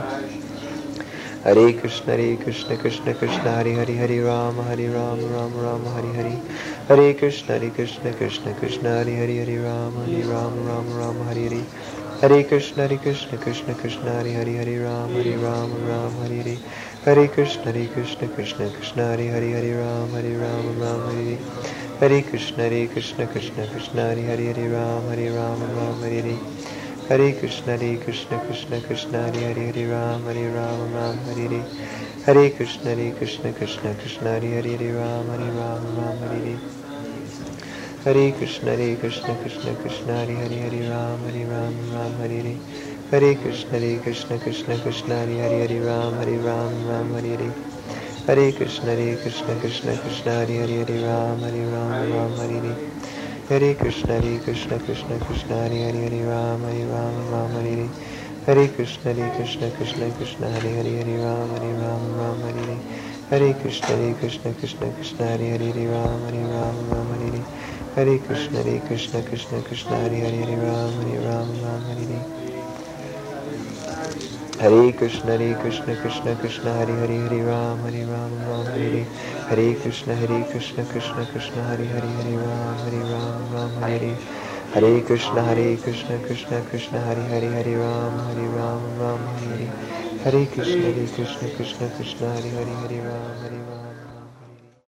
Hare Krishna, Hare Krishna, Krishna Krishna, Hare Hare, Hare Ram, Hare Ram, Ram Ram Hare Hare. Hare Krishna, Hare Krishna, Krishna Krishna, Hare Hare, Hare Ram, Hare Ram, Ram Ram Hare Hare. Hare Krishna, Hare Krishna, Krishna Krishna, Hare Hare, Hare Ram, Hare Ram, Ram Hare Hare. Hare Krishna, Hare Krishna, Krishna Krishna, Hare Hare, Hare Ram, Hare Ram, Ram Hare Hare. Hare Krishna, Hare Krishna, Krishna Krishna, Hare Hare, Hare Ram, Hare Ram, Ram Hare Hare. Hare Krishna, Hare Krishna, Krishna Krishna, Hare Hare, Hare Ram, Hare Ram, Ram Hare Hare. Hare Krishna, Hare Krishna, Krishna Krishna, Hare Hare, Hare Ram, Hare Ram, Ram Hare Hare. Hare Krishna, Hare Krishna, Krishna Krishna, Hare Hare, Hare Ram, Hare Ram, Ram Hare Hare. Hare Krishna, Hare Krishna, Krishna Krishna, Hare Hare, Hare Ram, Hare Ram, Ram Hare Hare. Hare Krishna, Hare Krishna, Krishna Krishna, Hare Hare, Hare Ram, Hare Ram, Ram Hare Hare. Hare Krishna, Hare Krishna, Krishna Krishna, Hare Hare, Hare Ram, Hare Ram, Ram Hare Hare. Hare Krishna, Hare Krishna, Krishna Krishna, Hare Hare, Hare Ram, Hare Ram, Ram Hare Hare. Hare Krishna, Hare Krishna, Krishna Krishna, Hare Hare, Hare Ram, Hare Ram, Ram Hare Hare. Hare Krishna, Hare Krishna, Krishna Krishna, Hare Hare, Hare Ram, Hare Ram, Ram Hare Hare. Hare Krishna, Hare Krishna, Krishna Krishna, Hare Hare, Hare Ram, Hare Ram, Ram Hare Hare. Hare Krishna, Hare Krishna, Krishna Krishna, Hare Hare, Hare Ram, Hare Ram, Ram Hare Hare. Hare Krishna, Hare Krishna, Krishna Krishna, Hare Hare, Hare Ram, Hare Ram, Ram Hare Hare. Hare Krishna, Hare Krishna, Krishna Krishna, Hare Hare, Hare Ram, Hare Ram.